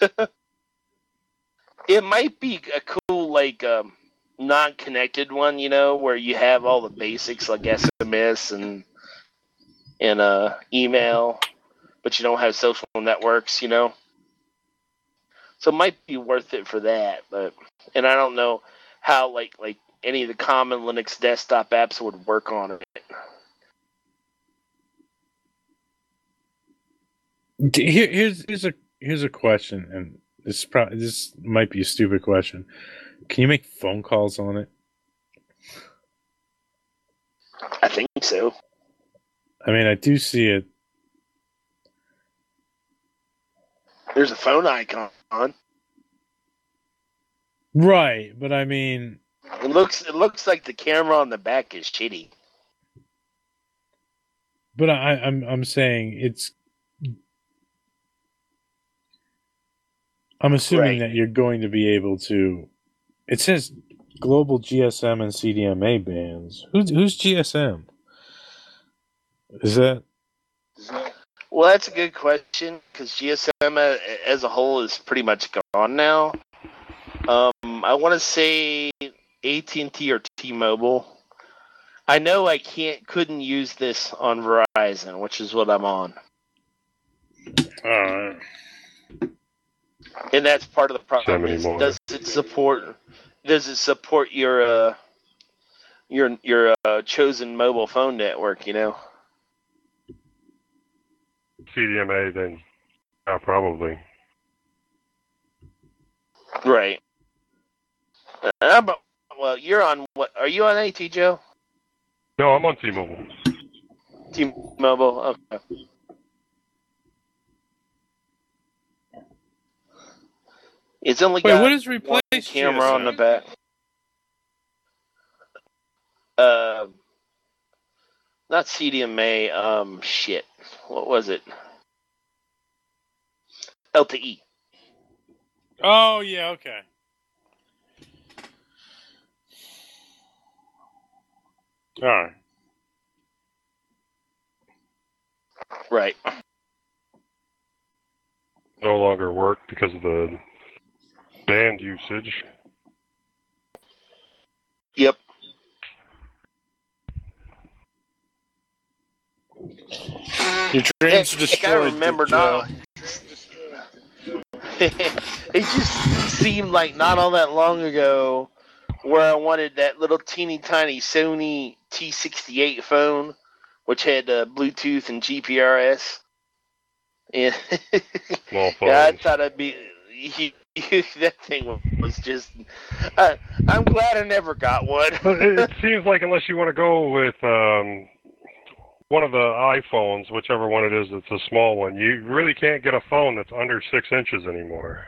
It might be a cool, non-connected one, where you have all the basics like SMS and email, but you don't have social networks, So it might be worth it for that, and I don't know how like any of the common Linux desktop apps would work on it. Here's a question, and this might be a stupid question. Can you make phone calls on it? I think so. I mean, I do see it. There's a phone icon. Right, but I mean, it looks like the camera on the back is shitty. But I'm saying it's. I'm assuming that you're going to be able to. It says global GSM and CDMA bands. Who's GSM? Is that? Well, that's a good question because GSM as a whole is pretty much gone now. I want to say AT&T or T-Mobile. I know I couldn't use this on Verizon, which is what I'm on. And that's part of the problem. Does it support your chosen mobile phone network? CDMA, then probably. Right. Well, you're on what? Are you on AT, Joe? No, I'm on T-Mobile. T-Mobile. Okay. It's only got what is replace one camera GSM? on the back. Not CDMA. Shit. What was it? LTE. Oh yeah, okay. All right. Right. No longer work because of the band usage. Yep. Your dreams are I destroyed. remember not. It just seemed like not all that long ago where I wanted that little teeny tiny Sony T68 phone, which had Bluetooth and GPRS. And Small phones. yeah, I thought I'd be. That thing was just. I'm glad I never got one. It seems like unless you want to go with one of the iPhones, whichever one it is, it's a small one, you really can't get a phone that's under 6 inches anymore.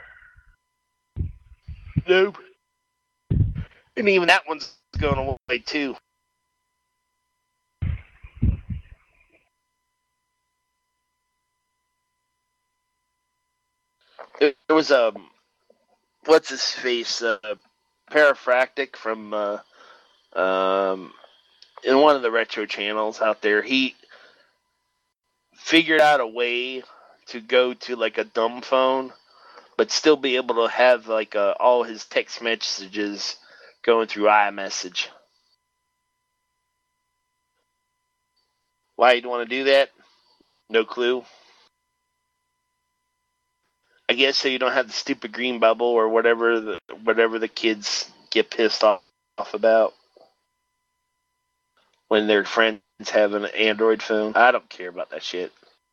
Nope. And even that one's going away too. There was what's his face, Parafractic from in one of the retro channels out there. He figured out a way to go to like a dumb phone, but still be able to have like all his text messages going through iMessage. Why you'd want to do that? No clue. I guess so you don't have the stupid green bubble or whatever the kids get pissed off about when their friends have an Android phone. I don't care about that shit.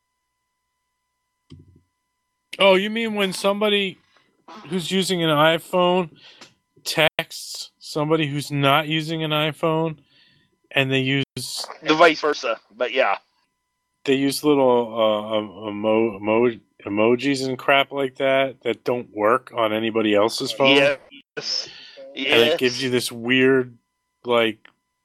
Oh, you mean when somebody who's using an iPhone texts somebody who's not using an iPhone, and they use the vice versa? But yeah, they use little emojis and crap like that don't work on anybody else's phone. Yes. And it gives you this weird, like,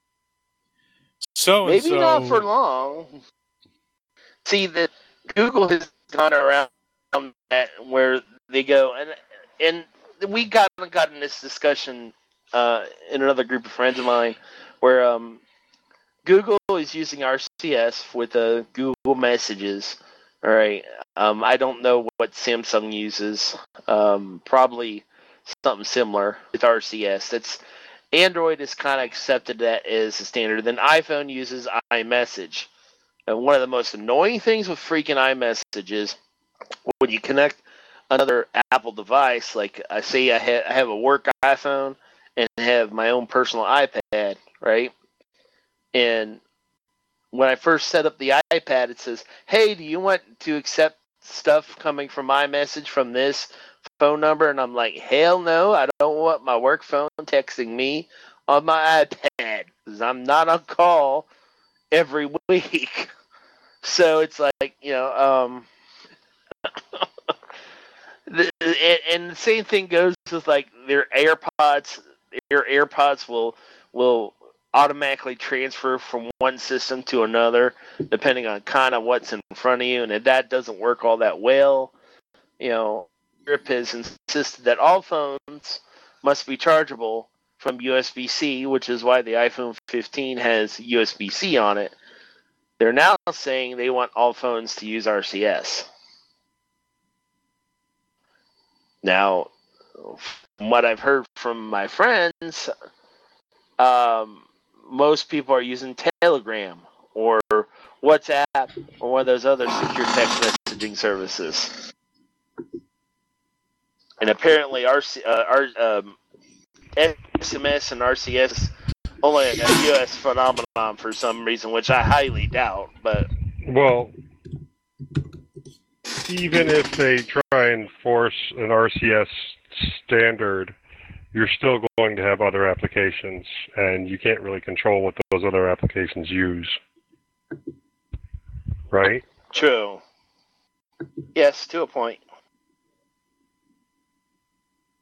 so maybe not for long. See, that Google has gone around that where they go, and we got in this discussion in another group of friends of mine where Google is using RCS with Google Messages. All right. I don't know what Samsung uses. Probably something similar with RCS. That's Android has kind of accepted that as a standard. Then iPhone uses iMessage. And one of the most annoying things with freaking iMessage is when you connect another Apple device, like I say I have a work iPhone and have my own personal iPad, right? And when I first set up the iPad, it says, hey, do you want to accept stuff coming from iMessage from this phone number? And I'm like, hell no, I don't want my work phone texting me on my iPad because I'm not on call every week. So it's like, and the same thing goes with like their AirPods. Your AirPods will automatically transfer from one system to another depending on kind of what's in front of you, and if that doesn't work all that well, Europe has insisted that all phones must be chargeable from USB-C, which is why the iPhone 15 has USB-C on it. They're now saying they want all phones to use RCS. Now, from what I've heard from my friends, most people are using Telegram or WhatsApp or one of those other secure text messaging services. And apparently SMS and RCS only a U.S. phenomenon for some reason, which I highly doubt. But well, even if they try and force an RCS standard, you're still going to have other applications, and you can't really control what those other applications use. Right? True. Yes, to a point.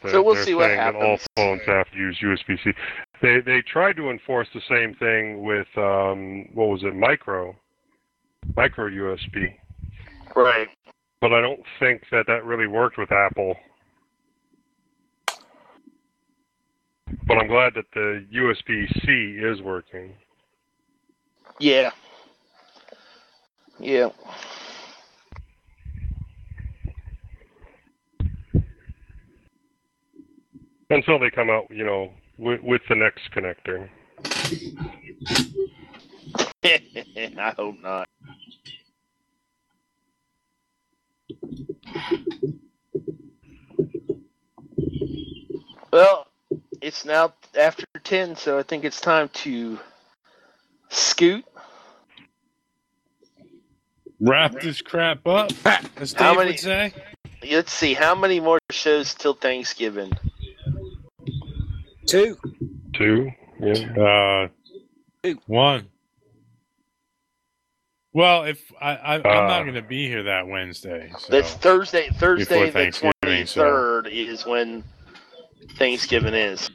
that So we'll they're see what saying that all happens. phones have to use USB-C. They tried to enforce the same thing with what was it, micro USB. Right. But I don't think that really worked with Apple. But I'm glad that the USB-C is working. Yeah. Yeah. Until they come out, with the next connector. I hope not. Well, it's now after 10, so I think it's time to scoot. Wrap this crap up, as Dave would say. Let's see, how many more shows till Thanksgiving? 2. 2? Yeah. 1. Well, if I'm not going to be here that Wednesday. So That's Thursday. Thursday the Thanksgiving, 23rd is when Thanksgiving is.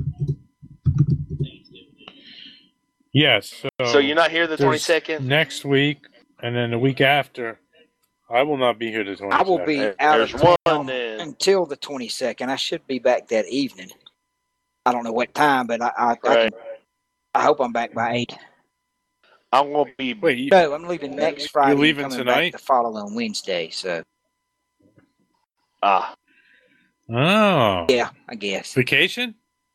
Yes. So you're not here the there's 22nd? Next week, and then the week after, I will not be here the 22nd. I will be out of There's town one until the 22nd. I should be back that evening. I don't know what time, but I hope I'm back by 8. I won't be. Wait, No, I'm leaving next Friday. You're leaving and coming tonight? back the following Wednesday. So. Ah. Oh. Yeah, I guess. Vacation?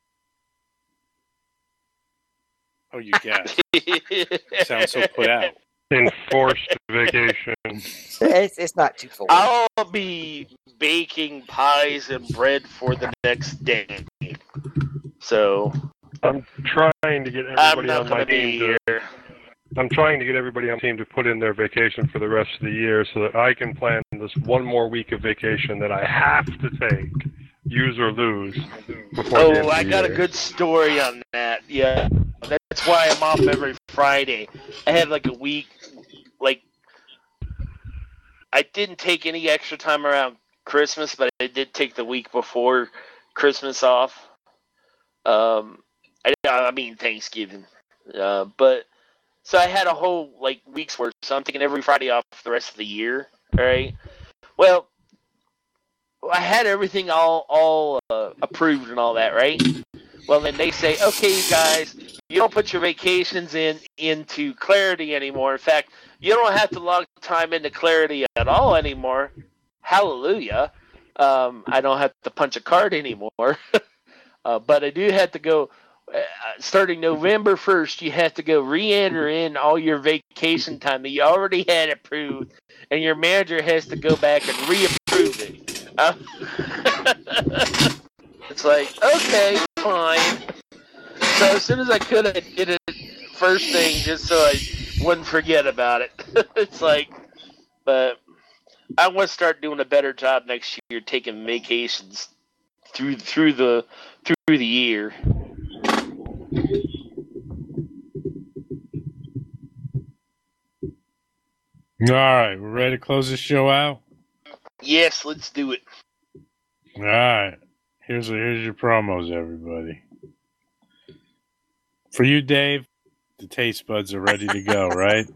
Oh, you guess. Sounds so put out. Enforced vacation. It's not too full. I'll be baking pies and bread for the next day. So I'm trying to get everybody on my team here. I'm trying to get everybody on the team to put in their vacation for the rest of the year so that I can plan this one more week of vacation that I have to take, use or lose, before the end of the I got year. a good story on that. Yeah, that's why I'm off every Friday. I had like a week, I didn't take any extra time around Christmas, but I did take the week before Christmas off. I mean Thanksgiving. But so I had a whole week's worth. So I'm taking every Friday off the rest of the year. All right. Well, I had everything all approved and all that, right? Well, then they say, okay, you guys, you don't put your vacations into Clarity anymore. In fact, you don't have to log time into Clarity at all anymore. Hallelujah. I don't have to punch a card anymore. But I do have to go, starting November 1st, you have to go re-enter in all your vacation time that you already had approved, and your manager has to go back and reapprove it. It's like, okay, fine. So as soon as I could, I did it first thing just so I wouldn't forget about it. It's like, but I want to start doing a better job next year, taking vacations through the year. All right, we're ready to close this show out? Yes, let's do it. All right. Here's your promos, everybody. For you, Dave, the taste buds are ready to go, right?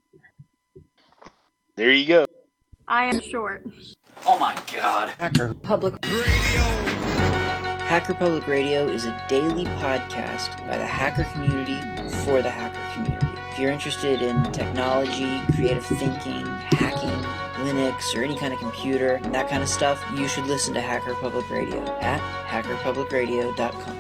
There you go. I am short. Oh my God. Hacker Public Radio. Hacker Public Radio is a daily podcast by the hacker community for the hacker community. If you're interested in technology, creative thinking, hacking, Linux, or any kind of computer, and that kind of stuff, you should listen to Hacker Public Radio at hackerpublicradio.com.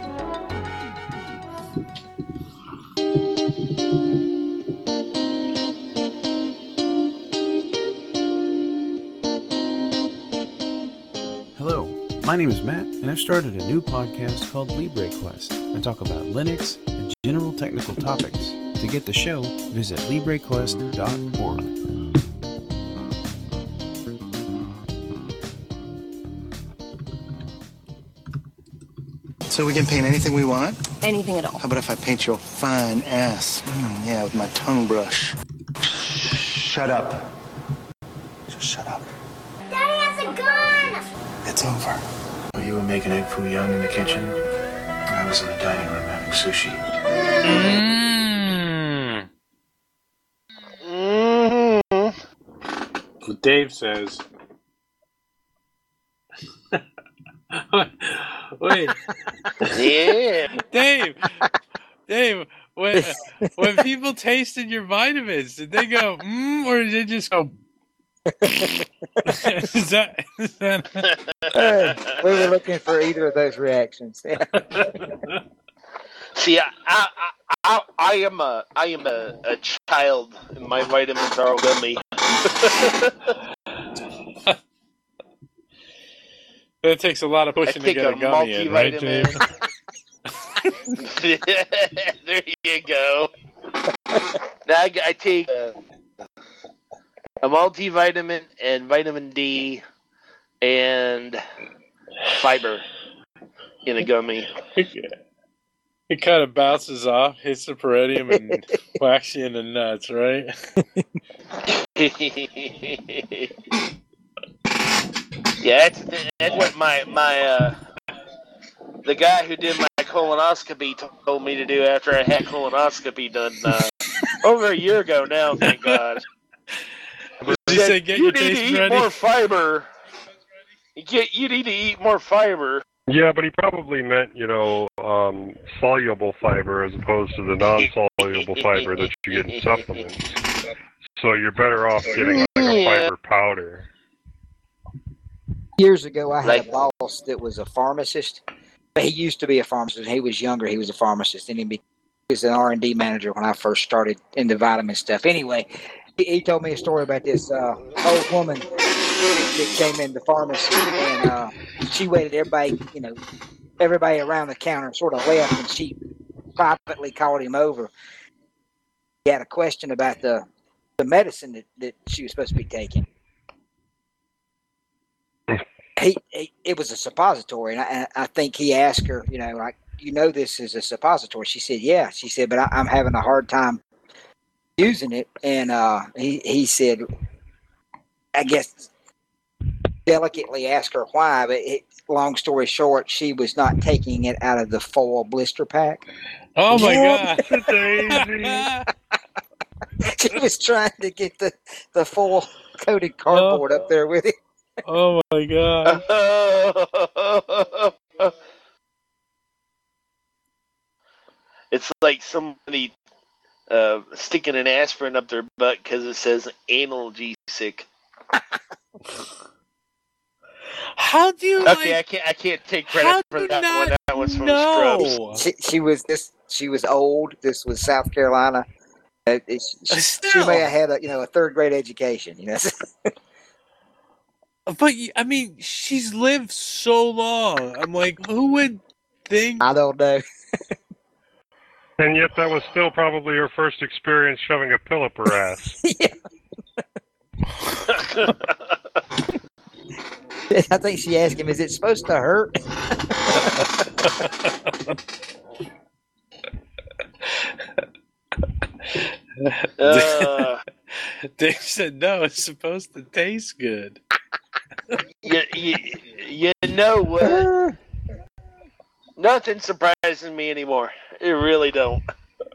Hello, my name is Matt, and I've started a new podcast called LibreQuest. I talk about Linux and general technical topics. To get the show, visit LibreQuest.org. So we can paint anything we want? Anything at all. How about if I paint your fine ass? Yeah, with my tongue brush. Shut up. Just shut up. Daddy has a gun! It's over. Well, you were making egg foo young in the kitchen. I was in the dining room having sushi. Dave says. Wait. Yeah. Dave, when people tasted your vitamins, did they go, or did they just go, is that we were looking for either of those reactions. See, I am a child, and my vitamins are all gummy. It takes a lot of pushing to get a gummy in, right, Dave? There you go. Now I take a multivitamin and vitamin D and fiber in a gummy. It kind of bounces off, hits the peridium, and whacks you in the nuts, right? Yeah, that's what my the guy who did my colonoscopy told me to do after I had colonoscopy done over a year ago now, thank God. He said, "Get your taste ready." More fiber. You need to eat more fiber. Yeah, but he probably meant, soluble fiber as opposed to the non-soluble fiber that you get in supplements. So you're better off getting like a fiber powder. Years ago, I had a boss that was a pharmacist. He used to be a pharmacist. He was younger. He was a pharmacist, and he was an R&D manager when I first started in the vitamin stuff. Anyway, he told me a story about this old woman that came in the pharmacy, and she waited. Everybody around the counter sort of left, and she privately called him over. He had a question about the medicine that she was supposed to be taking. It was a suppository, and I think he asked her, this is a suppository. She said, yeah. She said, but I'm having a hard time using it. And he said, I guess, delicately asked her why, but long story short, she was not taking it out of the foil blister pack. Oh, my God. She was trying to get the foil-coated cardboard up there with it. Oh my God. It's like somebody sticking an aspirin up their butt because it says analgesic. How do you I can't take credit for that one. That was from Scrubs. She was old. This was South Carolina. She may have had a third grade education, But I mean, she's lived so long. I'm like, who would think? I don't know. And yet, that was still probably her first experience shoving a pill up her ass. I think she asked him, "Is it supposed to hurt?" Dave said, "No, it's supposed to taste good." You know what? Nothing surprises me anymore. It really don't.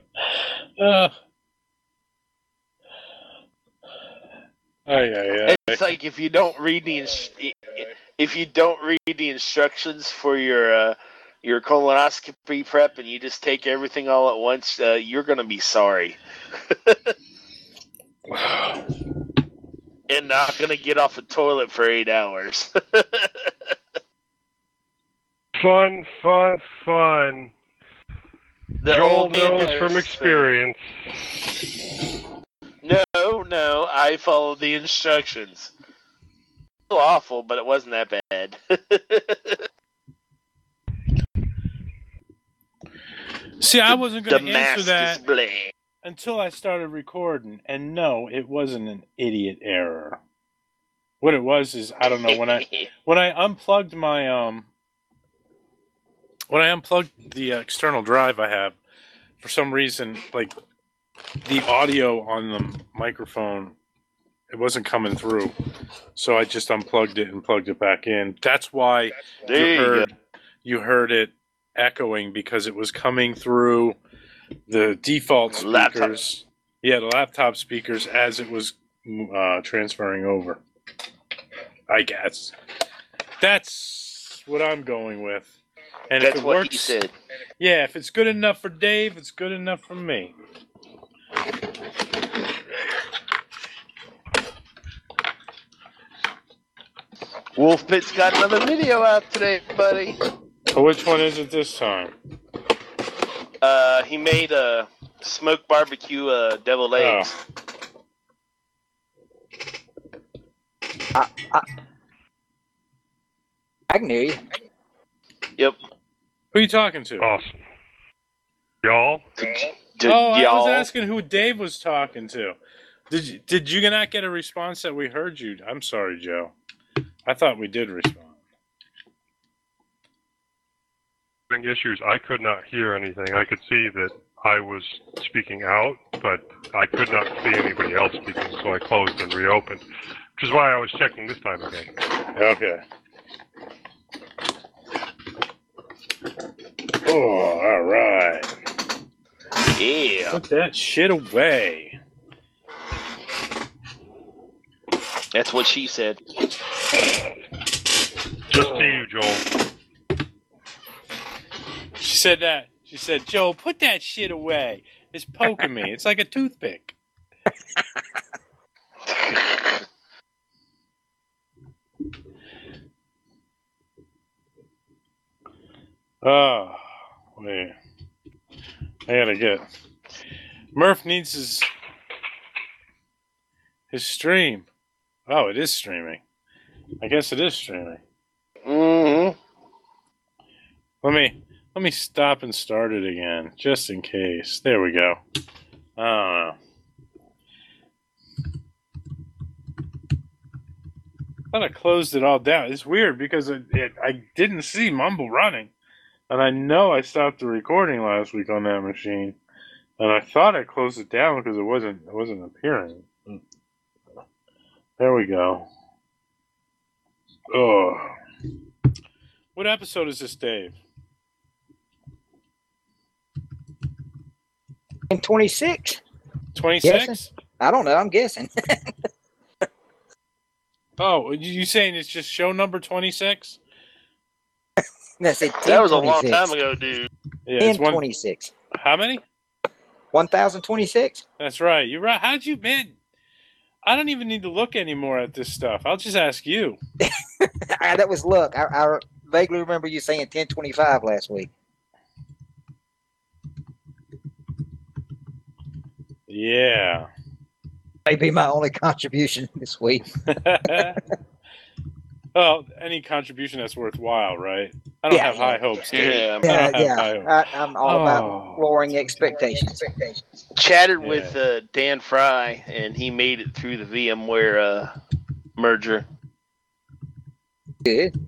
It's like if you don't read the instructions for your colonoscopy prep and you just take everything all at once, you're gonna be sorry. And not gonna get off the toilet for 8 hours. Fun. Joel knows from experience. No, I followed the instructions. Still awful, but it wasn't that bad. See, I wasn't going to answer that until I started recording, and no, it wasn't an idiot error. What it was is, I don't know, when I unplugged my when I unplugged the external drive I have, for some reason, like, the audio on the microphone It wasn't coming through. So I just unplugged it and plugged it back in. That's why you heard it echoing, because it was coming through the default speakers. Laptop. Yeah, the laptop speakers as it was transferring over. I guess. That's what I'm going with. And That's if it what works, he said. Yeah, if it's good enough for Dave, it's good enough for me. Wolfpit's got another video out today, buddy. So which one is it this time? He made a smoked barbecue deviled eggs. I can hear you. Yep. Who are you talking to? Awesome. Y'all? I was asking who Dave was talking to. Did you not get a response that we heard you? I'm sorry, Joe. I thought we did respond. Issues. I could not hear anything. I could see that I was speaking out, but I could not see anybody else speaking, so I closed and reopened, which is why I was checking this time again. Okay. Oh, all right. Yeah. Put that shit away. That's what she said. Just to you, Joel. She said that. She said, Joe, put that shit away. It's poking me. It's like a toothpick. Oh, wait. I gotta get. Murph needs his stream. Oh, it is streaming. I guess it is streaming. Mm-hmm. Let me stop and start it again, just in case. There we go. I don't know. I thought I closed it all down. It's weird because I didn't see Mumble running. And I know I stopped the recording last week on that machine. And I thought I closed it down because it wasn't appearing. There we go. Oh. What episode is this, Dave? 26. 26? I don't know. I'm guessing. Oh, you saying it's just show number 26? That was a long time ago, dude. Yeah, it's 1026. How many? 1026. That's right. You're right. How'd you, man? I don't even need to look anymore at this stuff. I'll just ask you. That was luck. I vaguely remember you saying 1025 last week. Yeah. Maybe my only contribution this week. Well, any contribution that's worthwhile, right? I don't have high hopes. Yeah. I'm all about lowering expectations. Chatted with Dan Fry, and he made it through the VMware merger. Good.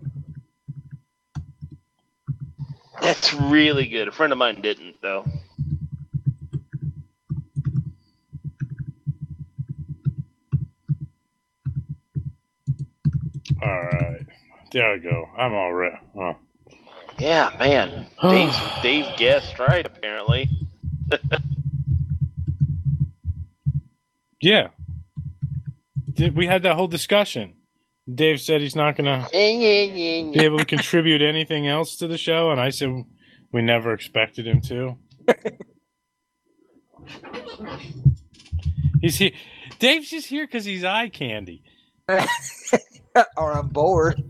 That's really good. A friend of mine didn't, though. All right. There I go. I'm all right. Huh. Yeah, man. Dave guessed right, apparently. Yeah. We had that whole discussion. Dave said he's not going to be able to contribute anything else to the show, and I said we never expected him to. He's here. Dave's just here because he's eye candy. Or I'm bored.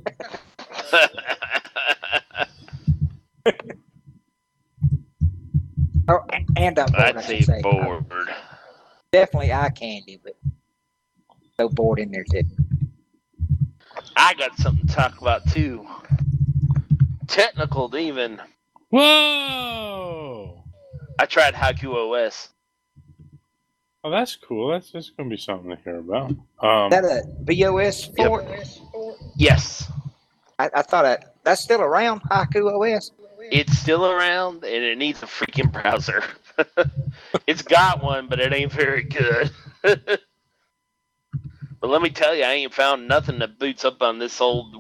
And I'm bored. I'd say bored. Definitely eye candy, but so bored in there too. I got something to talk about too. Technical demon. Whoa! I tried Haiku OS. Oh, that's cool. That's going to be something to hear about. That a BOS for? Yep. Yes. I thought that's still around, Haiku OS. It's still around, and it needs a freaking browser. It's got one, but it ain't very good. But let me tell you, I ain't found nothing that boots up on this old,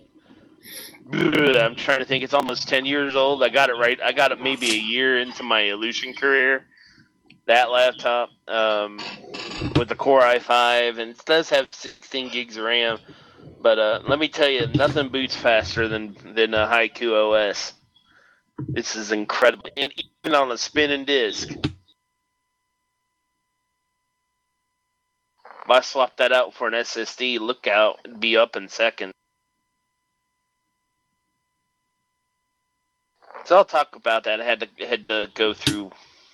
I'm trying to think. It's almost 10 years old. I got it right. I got it maybe a year into my Illusion career. That laptop with the Core i5, and it does have 16 gigs of RAM. But let me tell you, nothing boots faster than Haiku OS. This is incredible, and even on a spinning disk. If I swap that out for an SSD, look out, it'd be up in seconds. So I'll talk about that. I had to go through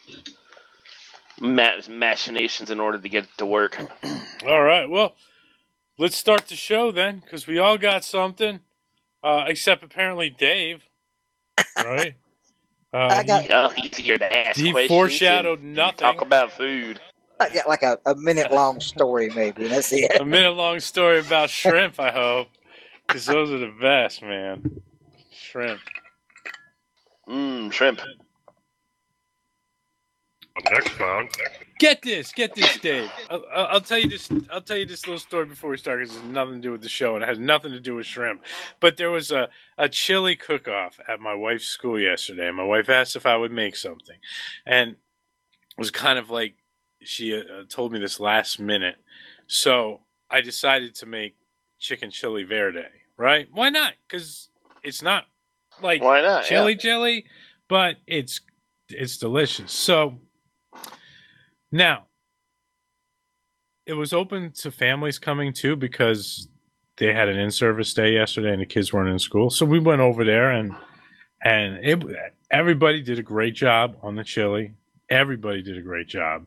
machinations in order to get it to work. All right, well, let's start the show then, because we all got something, except apparently Dave, right? He's here to ask he questions. Foreshadowed nothing. Talk about food. I got like a minute-long story, maybe. That's it. A minute-long story about shrimp, I hope, because those are the best, man. Shrimp. Shrimp. Next round. Get this, Dave. I'll tell you this. I'll tell you this little story before we start, because it has nothing to do with the show, and it has nothing to do with shrimp. But there was a chili cook-off at my wife's school yesterday. My wife asked if I would make something, and it was kind of like she told me this last minute. So I decided to make chicken chili verde. Right? Why not? Because it's not like why not? chili, but it's delicious. So now it was open to families coming too, because they had an in-service day yesterday and the kids weren't in school. So we went over there and everybody did a great job on the chili. Everybody did a great job.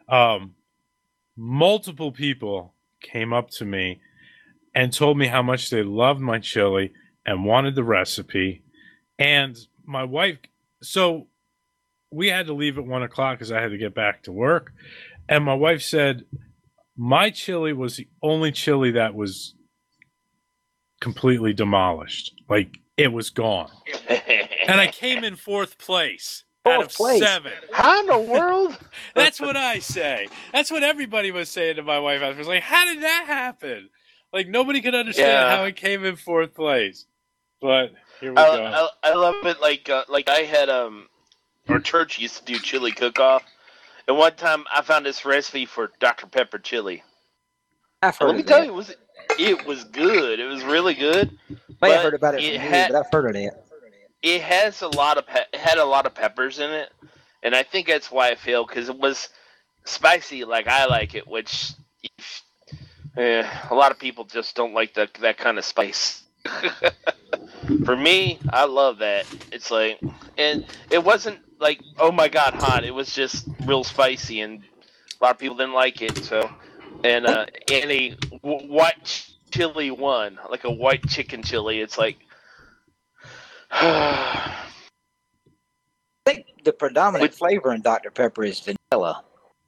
Multiple people came up to me and told me how much they loved my chili and wanted the recipe. And my wife, so we had to leave at 1 o'clock because I had to get back to work. And my wife said, my chili was the only chili that was completely demolished. Like, it was gone. And I came in fourth place out of 7. How in the world? That's what I say. That's what everybody was saying to my wife. I was like, how did that happen? Like, nobody could understand how it came in fourth place. But here we go. I love it. Like I had our church used to do chili cook-off, and one time I found this recipe for Dr. Pepper chili. Let me tell you, it was good. It was really good. I have heard about it from you, but I've heard of it. It has had a lot of peppers in it, and I think that's why it failed, because it was spicy like I like it, which a lot of people just don't like that kind of spice. For me, I love that. It's like, and it wasn't like, oh my god, hot. It was just real spicy, and a lot of people didn't like it. So, and a white chili one, like a white chicken chili. It's like, I think the predominant flavor in Dr. Pepper is vanilla.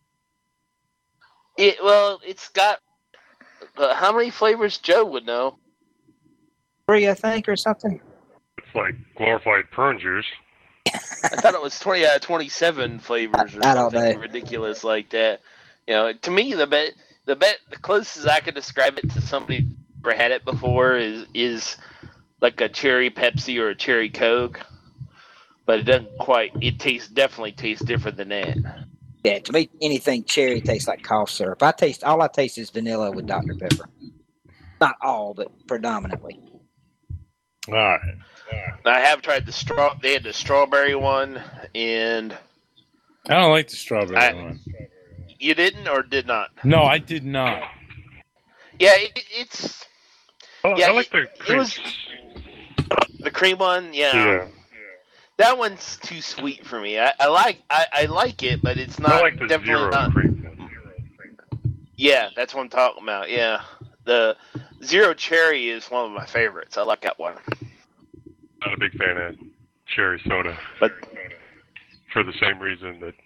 It's got how many flavors Joe would know? 3, I think, or something. It's like glorified prune juice. I thought it was 27 flavors or something ridiculous like that. You know, to me, the closest I could describe it to somebody who never had it before is like a cherry Pepsi or a cherry Coke, but it doesn't quite. It definitely tastes different than that. Yeah, to me, anything cherry tastes like cough syrup. All I taste is vanilla with Dr. Pepper. Not all, but predominantly. All right. I have tried they had the strawberry one, and I don't like the strawberry one. You didn't or did not? No, I did not. Yeah, it's. I like the cream. The cream one, yeah. That one's too sweet for me. I like it, but it's not. I like the definitely zero not. cream. Yeah, that's what I'm talking about. Yeah, the zero cherry is one of my favorites. I like that one. Not a big fan of cherry soda, but for the same reason that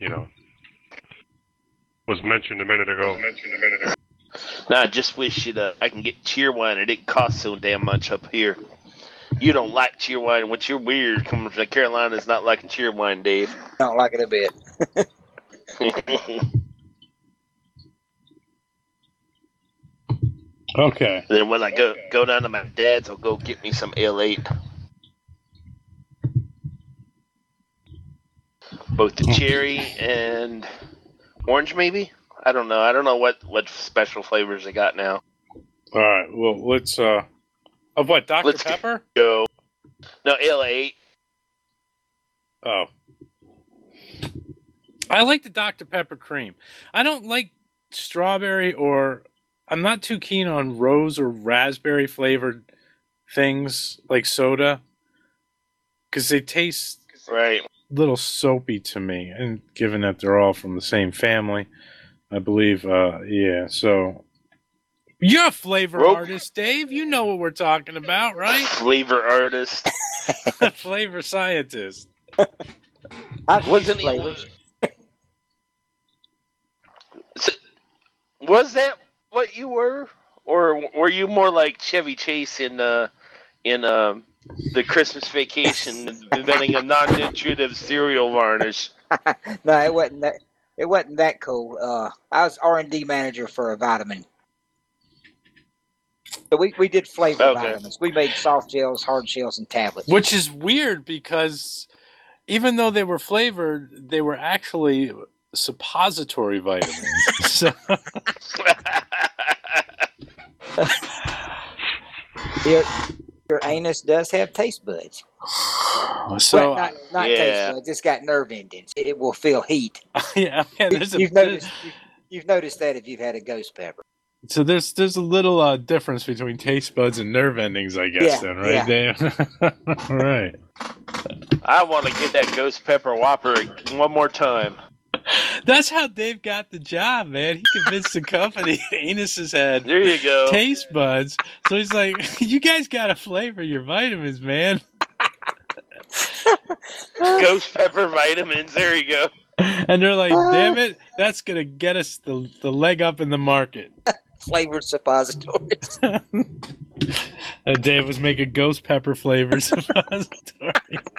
was mentioned a minute ago. Nah, I just wish I can get Cheerwine. It didn't cost so damn much up here. You don't like Cheerwine, which you're weird. Coming from the Carolinas, not liking Cheerwine, Dave. I don't like it a bit. Okay. Then when I go down to my dad's, I'll go get me some Ale 8. Both the cherry and orange, maybe. I don't know. I don't know what special flavors they got now. All right. Well, let's. Of what? Dr. Pepper? Go. No, Ale 8. Oh. I like the Dr. Pepper cream. I don't like strawberry or. I'm not too keen on rose or raspberry flavored things like soda because they taste right a little soapy to me. And given that they're all from the same family, I believe, yeah. So you're a flavor artist, Dave. You know what we're talking about, right? Flavor artist, flavor scientist. Wasn't flavors. Was that what you were, or were you more like Chevy Chase in the Christmas Vacation, inventing a non-nutritive cereal varnish? No, it wasn't that. It wasn't that cool. I was R&D manager for a vitamin, so we did flavor vitamins. We made soft gels, hard gels, and tablets. Which is weird because even though they were flavored, they were actually suppository vitamins. So. Your anus does have taste buds. So well, not taste buds. It's got nerve endings. It will feel heat. Yeah, you've noticed that if you've had a ghost pepper. So there's a little difference between taste buds and nerve endings, I guess. Then, right, Dave? Right. I want to get that ghost pepper Whopper one more time. That's how Dave got the job, man. He convinced the company anuses had there you go taste buds. So he's like, "You guys got to flavor your vitamins, man." Ghost pepper vitamins. There you go. And they're like, "Damn it, that's gonna get us the leg up in the market." Flavored suppositories. And Dave was making ghost pepper flavored suppositories.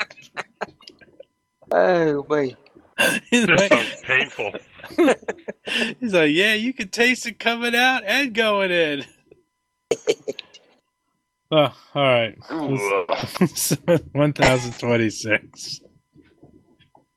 Oh boy. This sounds painful. He's like, yeah, you can taste it coming out and going in. Oh, all right. 1026.